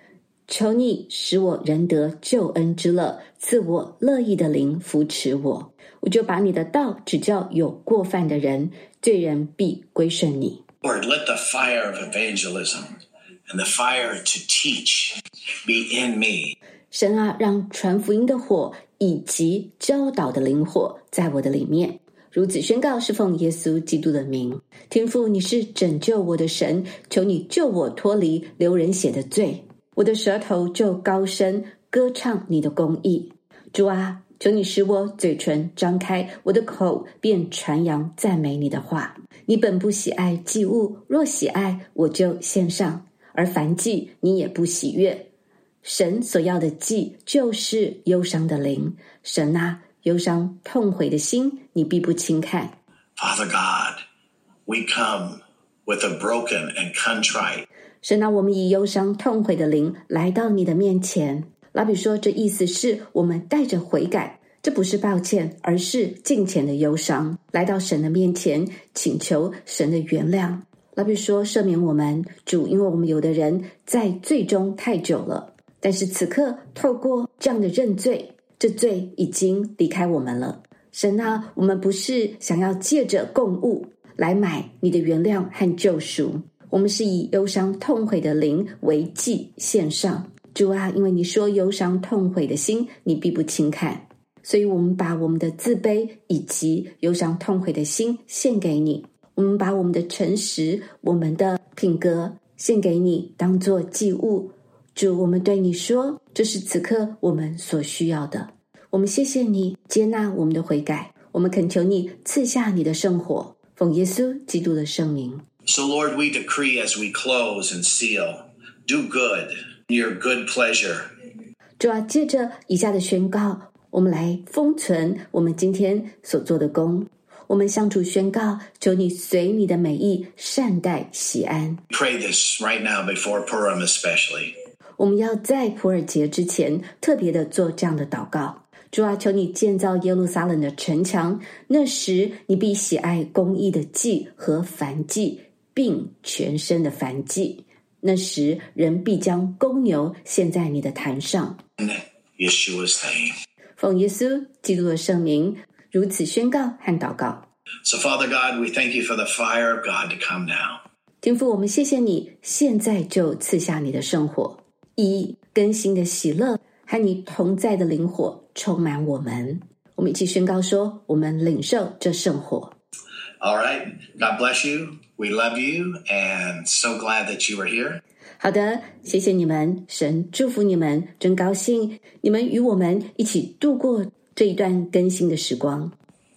S2: 求你使我仍得救恩之乐，赐我乐意的灵扶持我。我就把你的道指教有过犯的人，罪人必归顺你。
S1: Lord, let the fire of evangelism and the fire to teach be in me.
S2: 神啊，让传福音的火以及教导的灵火在我的里面。如此宣告，是奉耶稣基督的名。天父，你是拯救我的神，求你救我脱离流人血的罪。我的舌头就高声歌唱你的公义。主啊，求你使我嘴唇张开，我的口便传扬赞美你的话。你本不喜爱祭物，若喜爱，我就献上；而凡祭，你也不喜悦。神所要的祭，就是忧伤的灵。神啊，忧伤痛悔的心，你必不轻看。
S1: Father God, we come with a broken and contrite.
S2: 神啊，我们以忧伤痛悔的灵来到你的面前。老比说，这意思是我们带着悔改，这不是抱歉，而是敬虔的忧伤，来到神的面前，请求神的原谅。老比说，赦免我们，主，因为我们有的人在罪中太久了，但是此刻透过这样的认罪，这罪已经离开我们了。神啊，我们不是想要借着供物来买你的原谅和救赎，我们是以忧伤痛悔的灵为祭献上。主啊，因为你说忧伤痛悔的心你必不轻看，所以我们把我们的自卑以及忧伤痛悔的心献给你，我们把我们的诚实，我们的品格献给你，当作祭物。主，我们对你说，这是此刻我们所需要的。我们谢谢你接纳我们的悔改，我们恳求你赐下你的圣火，奉耶稣基督的圣名。
S1: So, Lord, we decree as we close and seal, do good, your good pleasure.
S2: 主啊，借着以下的宣告，我们来封存我们今天所做的工。我们向主宣告，求你随你的美意善待喜安。
S1: Pray this right now before Purim especially.
S2: 我们要在普尔节之前特别的做这样的祷告。主啊，求你建造耶路撒冷的城墙，那时你必喜爱公义的祭和燔祭，并全身的燔祭。那时人必将公牛献在你的坛上。
S1: In Yeshua's name.
S2: 奉耶稣基督的圣名，如此宣告和祷告。
S1: So, Father God, we thank you for the fire of God to come now.
S2: 天父，我们谢谢你，现在就赐下你的圣火，以更新的喜乐和你同在的灵火充满我们。我们一起宣告说，我们领受这圣火。
S1: All right. God bless you. We love you and so glad that you are here.
S2: 好的，谢谢你们，神祝福你们，真高兴你们与我们一起度过这一段更新的时光。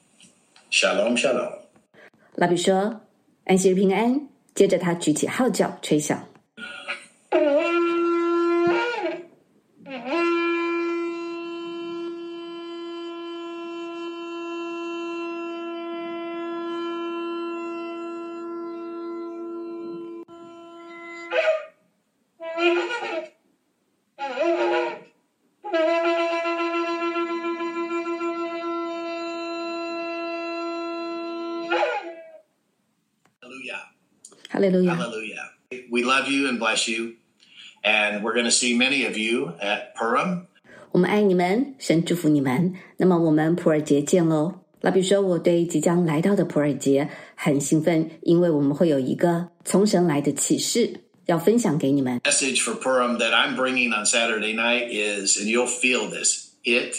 S1: Shalom, shalom.
S2: 拉比说，安息日平安。接着他举起号角吹响。Hallelujah.
S1: Hallelujah. We love you and bless you. And we're going to see many of you at Purim.
S2: 我们爱你们，神祝福你们。那么我们普尔节见喽。老比说，我对即将来到的普尔节很兴奋，因为我们会有一个从神来的启示要分享给你们。
S1: Message for Purim that I'm bringing on Saturday night is, and you'll feel this, it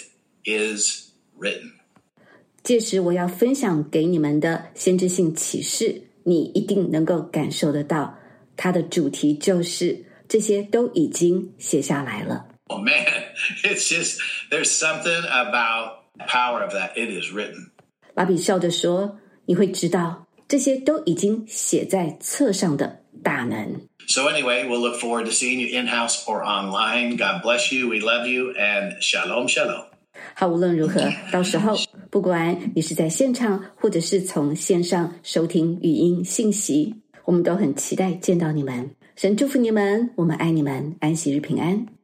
S1: is written.
S2: 届时我要分享给你们的先知性启示，你一定能够感受得到，它的主题就是这些都已经写下来了。
S1: Oh man, it's just, there's something about the power of that. It is written.
S2: 拉比笑着说，你会知道这些都已经写在册上的大能。
S1: So anyway, we'll look forward to seeing you in-house or online. God bless you. We love you. And shalom, shalom.
S2: 好，无论如何，到时候不管你是在现场或者是从线上收听语音信息，我们都很期待见到你们。神祝福你们，我们爱你们，安息日平安。